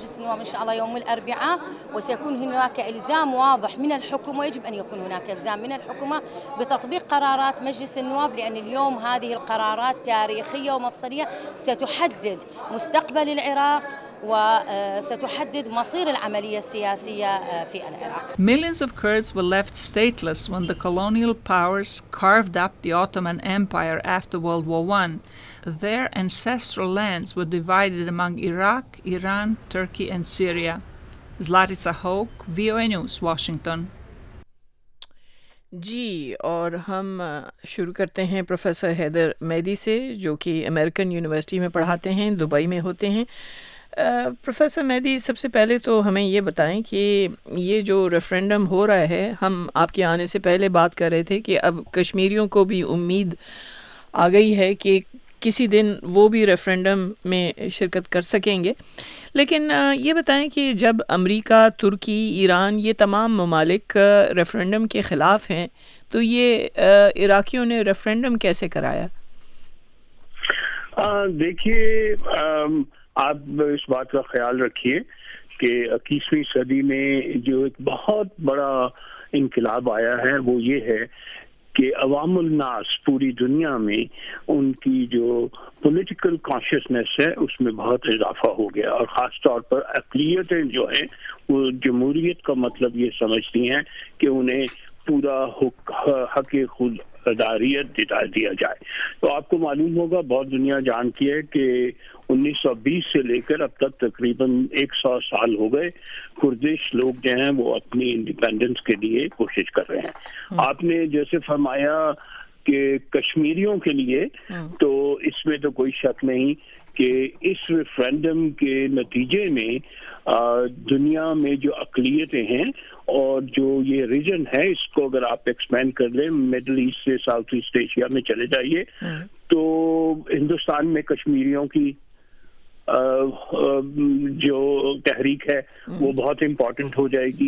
وسيكون هناك إلزام واضح من الحكومة ويجب أن يكون هناك إلزام من الحكومة بتطبيق قرارات مجلس النواب لأن اليوم هذه القرارات تاريخية ومفصلية ستحدد مستقبل العراق وستحدد مصير العملية السياسية في العراق. Millions of Kurds were left stateless when the colonial powers carved up the Ottoman Empire after World War I. Their ancestral lands were divided among Iraq, Iran, Turkey, and Syria. Zlatica Hoke, VOA News, Washington. जी, और हम शुरू करते हैं प्रोफेसर हैदर मेहदी से, जो कि अमेरिकन यूनिवर्सिटी में पढ़ाते हैं, दुबई में होते हैं। प्रोफेसर मेहदी, सबसे पहले तो हमें ये बताएं कि ये जो रेफरेंडम हो रहा है, हम आपके आने से पहले बात कर रहे थे कि अब कश्मीरियों को भी उम्मीद आ गई है कि किसी दिन वो भी रेफरेंडम में शिरकत कर सकेंगे, लेकिन ये बताएं कि जब अमेरिका, तुर्की, ईरान ये तमाम ममालिक रेफरेंडम के ख़िलाफ़ हैं, तो ये इराकियों ने रेफरेंडम कैसे कराया? देखिए, आप इस बात का ख्याल रखिए कि 21वीं सदी में जो एक बहुत बड़ा इनकलाब आया है वो ये है कि अवामुल नास पूरी दुनिया में उनकी जो पॉलिटिकल कॉन्शियसनेस है उसमें बहुत इजाफा हो गया, और ख़ास तौर पर अक़लियतें जो हैं वो जमहूरियत का मतलब ये समझती हैं कि उन्हें पूरा हक़ खुद अदारियत दिया जाए। तो आपको मालूम होगा, बहुत दुनिया जानती है कि 1920 से लेकर अब तक तकरीबन 100 साल हो गए, कुर्दिश लोग जो हैं वो अपनी इंडिपेंडेंस के लिए कोशिश कर रहे हैं। आपने जैसे फरमाया कि कश्मीरियों के लिए, तो इसमें तो कोई शक नहीं कि इस रेफरेंडम के नतीजे में दुनिया में जो अक़लियतें हैं और जो ये रीजन है, इसको अगर आप एक्सपेंड कर लें, मिडल ईस्ट से साउथ ईस्ट एशिया में चले जाइए, तो हिंदुस्तान में कश्मीरियों की जो तहरीक है वो बहुत इम्पोर्टेंट हो जाएगी।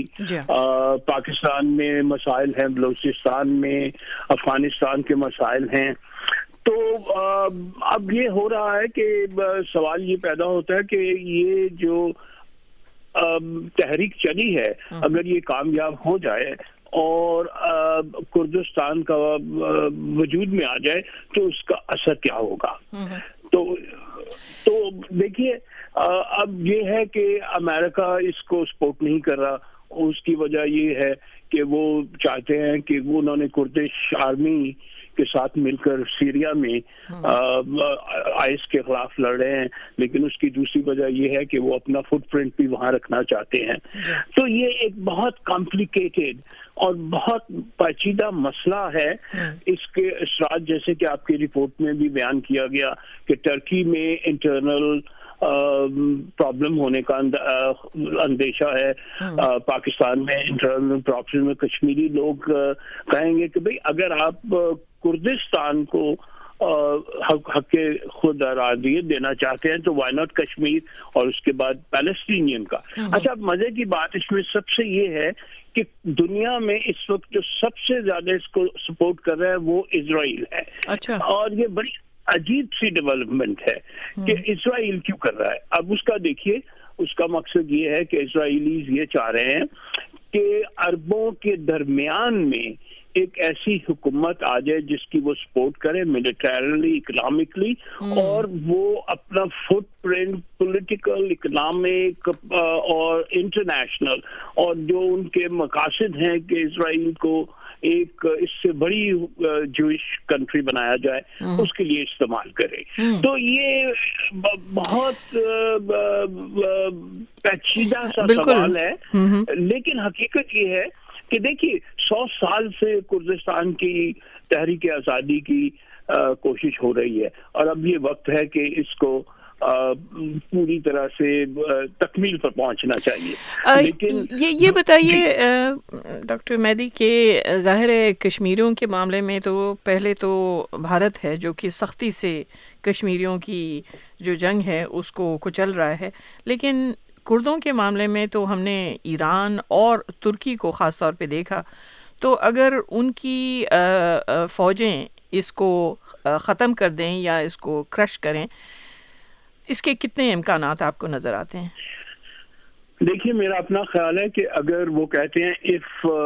पाकिस्तान में मसाइल हैं, बलूचिस्तान में, अफगानिस्तान के मसाइल हैं, تو اب یہ ہو رہا ہے کہ سوال یہ پیدا ہوتا ہے کہ یہ جو تحریک چلی ہے اگر یہ کامیاب ہو جائے اور کردستان کا وجود میں آ جائے تو اس کا اثر کیا ہوگا. تو دیکھیے اب یہ ہے کہ امریکہ اس کو سپورٹ نہیں کر رہا. اس کی وجہ یہ ہے کہ وہ چاہتے ہیں کہ وہ انہوں نے کردش آرمی کے ساتھ مل کر سیریا میں آئس کے خلاف لڑ رہے ہیں, لیکن اس کی دوسری وجہ یہ ہے کہ وہ اپنا فٹ پرنٹ بھی وہاں رکھنا چاہتے ہیں. تو یہ ایک بہت کمپلیکیٹڈ اور بہت پیچیدہ مسئلہ ہے. اس کے اثرات جیسے کہ آپ کی رپورٹ میں بھی بیان کیا گیا کہ ٹرکی میں انٹرنل پرابلم ہونے کا اندیشہ ہے, پاکستان میں انٹرنل پرابلم میں کشمیری لوگ کہیں گے کہ بھئی اگر آپ کردستان کو حق خود ارادی دینا چاہتے ہیں تو وائی ناٹ کشمیر اور اس کے بعد پیلسٹینین کا. اچھا مزے کی بات اس میں سب سے یہ ہے کہ دنیا میں اس وقت جو سب سے زیادہ اس کو سپورٹ کر رہا ہے وہ اسرائیل ہے. اور یہ بڑی عجیب سی ڈیولپمنٹ ہے کہ اسرائیل کیوں کر رہا ہے. اب اس کا دیکھیے, اس کا مقصد یہ ہے کہ اسرائیلیز یہ چاہ رہے ہیں کہ عربوں کے درمیان میں ایک ایسی حکومت آ جائے جس کی وہ سپورٹ کرے ملیٹریلی, اکنامکلی, اور وہ اپنا فٹ پرنٹ پولیٹیکل, اکنامک اور انٹرنیشنل اور جو ان کے مقاصد ہیں کہ اسرائیل کو ایک اس سے بڑی جوئش کنٹری بنایا جائے, اس کے لیے استعمال کرے. تو یہ بہت پیچیدہ سا سوال ہے, لیکن حقیقت یہ ہے کہ دیکھیے 100 سال سے کردستان کی تحریک آزادی کی کوشش ہو رہی ہے اور اب یہ وقت ہے کہ اس کو پوری طرح سے تکمیل پر پہنچنا چاہیے. لیکن یہ بتائیے ڈاکٹر مہدی کہ ظاہر ہے کشمیریوں کے معاملے میں تو پہلے تو بھارت ہے جو کہ سختی سے کشمیریوں کی جو جنگ ہے اس کو کچل رہا ہے, لیکن کردوں کے معاملے میں تو ہم نے ایران اور ترکی کو خاص طور پہ دیکھا. تو اگر ان کی فوجیں اس کو ختم کر دیں یا اس کو کرش کریں, اس کے کتنے امکانات آپ کو نظر آتے ہیں؟ دیکھیے میرا اپنا خیال ہے کہ اگر وہ کہتے ہیں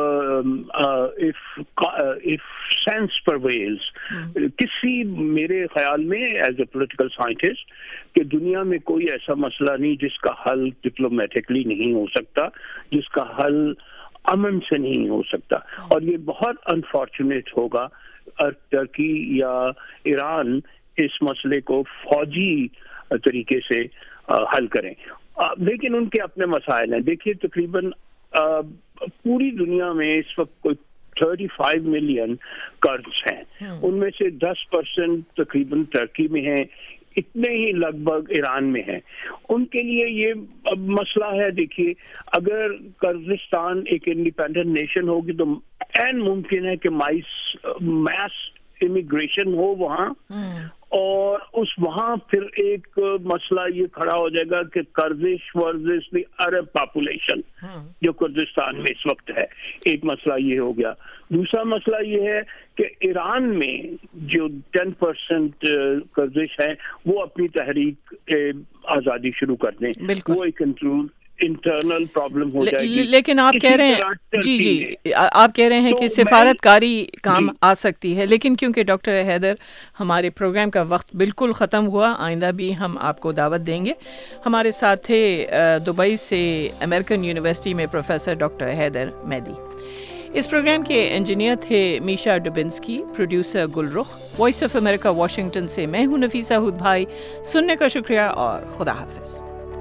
if sense prevails, کسی میرے خیال میں ایز اے پولیٹیکل سائنٹسٹ کہ دنیا میں کوئی ایسا مسئلہ نہیں جس کا حل ڈپلومیٹکلی نہیں ہو سکتا, جس کا حل امن سے نہیں ہو سکتا. اور یہ بہت انفارچونیٹ ہوگا ترکی یا ایران اس مسئلے کو فوجی طریقے سے حل کریں, لیکن ان کے اپنے مسائل ہیں. دیکھیے تقریباً پوری دنیا میں اس وقت کوئی 35 ملین کردز ہیں, ان میں سے 10% تقریباً ترکی میں ہیں, اتنے ہی لگ بھگ ایران میں ہیں. ان کے لیے یہ مسئلہ ہے. دیکھیے اگر کردستان ایک انڈیپینڈنٹ نیشن ہوگی تو این ممکن ہے کہ میس امیگریشن ہو وہاں, اور اس وہاں پھر ایک مسئلہ یہ کھڑا ہو جائے گا کہ کرزش ورزش دی عرب پاپولیشن جو کردستان میں اس وقت ہے. ایک مسئلہ یہ ہو گیا. دوسرا مسئلہ یہ ہے کہ ایران میں جو 10% کرزش ہیں وہ اپنی تحریک آزادی شروع کر دیں, وہ ایک انٹرنل پرابلم ہو جائے گی. لیکن آپ کہہ رہے ہیں جی آپ کہہ رہے ہیں کہ سفارت کاری کام آ سکتی ہے, لیکن کیونکہ ڈاکٹر حیدر ہمارے پروگرام کا وقت بالکل ختم ہوا, آئندہ بھی ہم آپ کو دعوت دیں گے. ہمارے ساتھ تھے دبئی سے امریکن یونیورسٹی میں پروفیسر ڈاکٹر حیدر مہدی. اس پروگرام کے انجینئر تھے Misha ڈوبنسکی, producer Gul Rukh. Voice of America Washington سے میں ہوں نفیسہ ہود بھائی. سننے کا شکریہ اور خدا حافظ.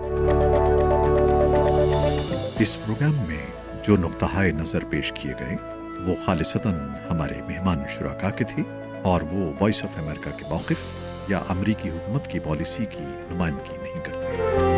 اس پروگرام میں جو نقطۂ نظر پیش کیے گئے وہ خالصتاً ہمارے مہمان شرکا کے تھے اور وہ وائس آف امریکہ کے موقف یا امریکی حکومت کی پالیسی کی نمائندگی نہیں کرتے.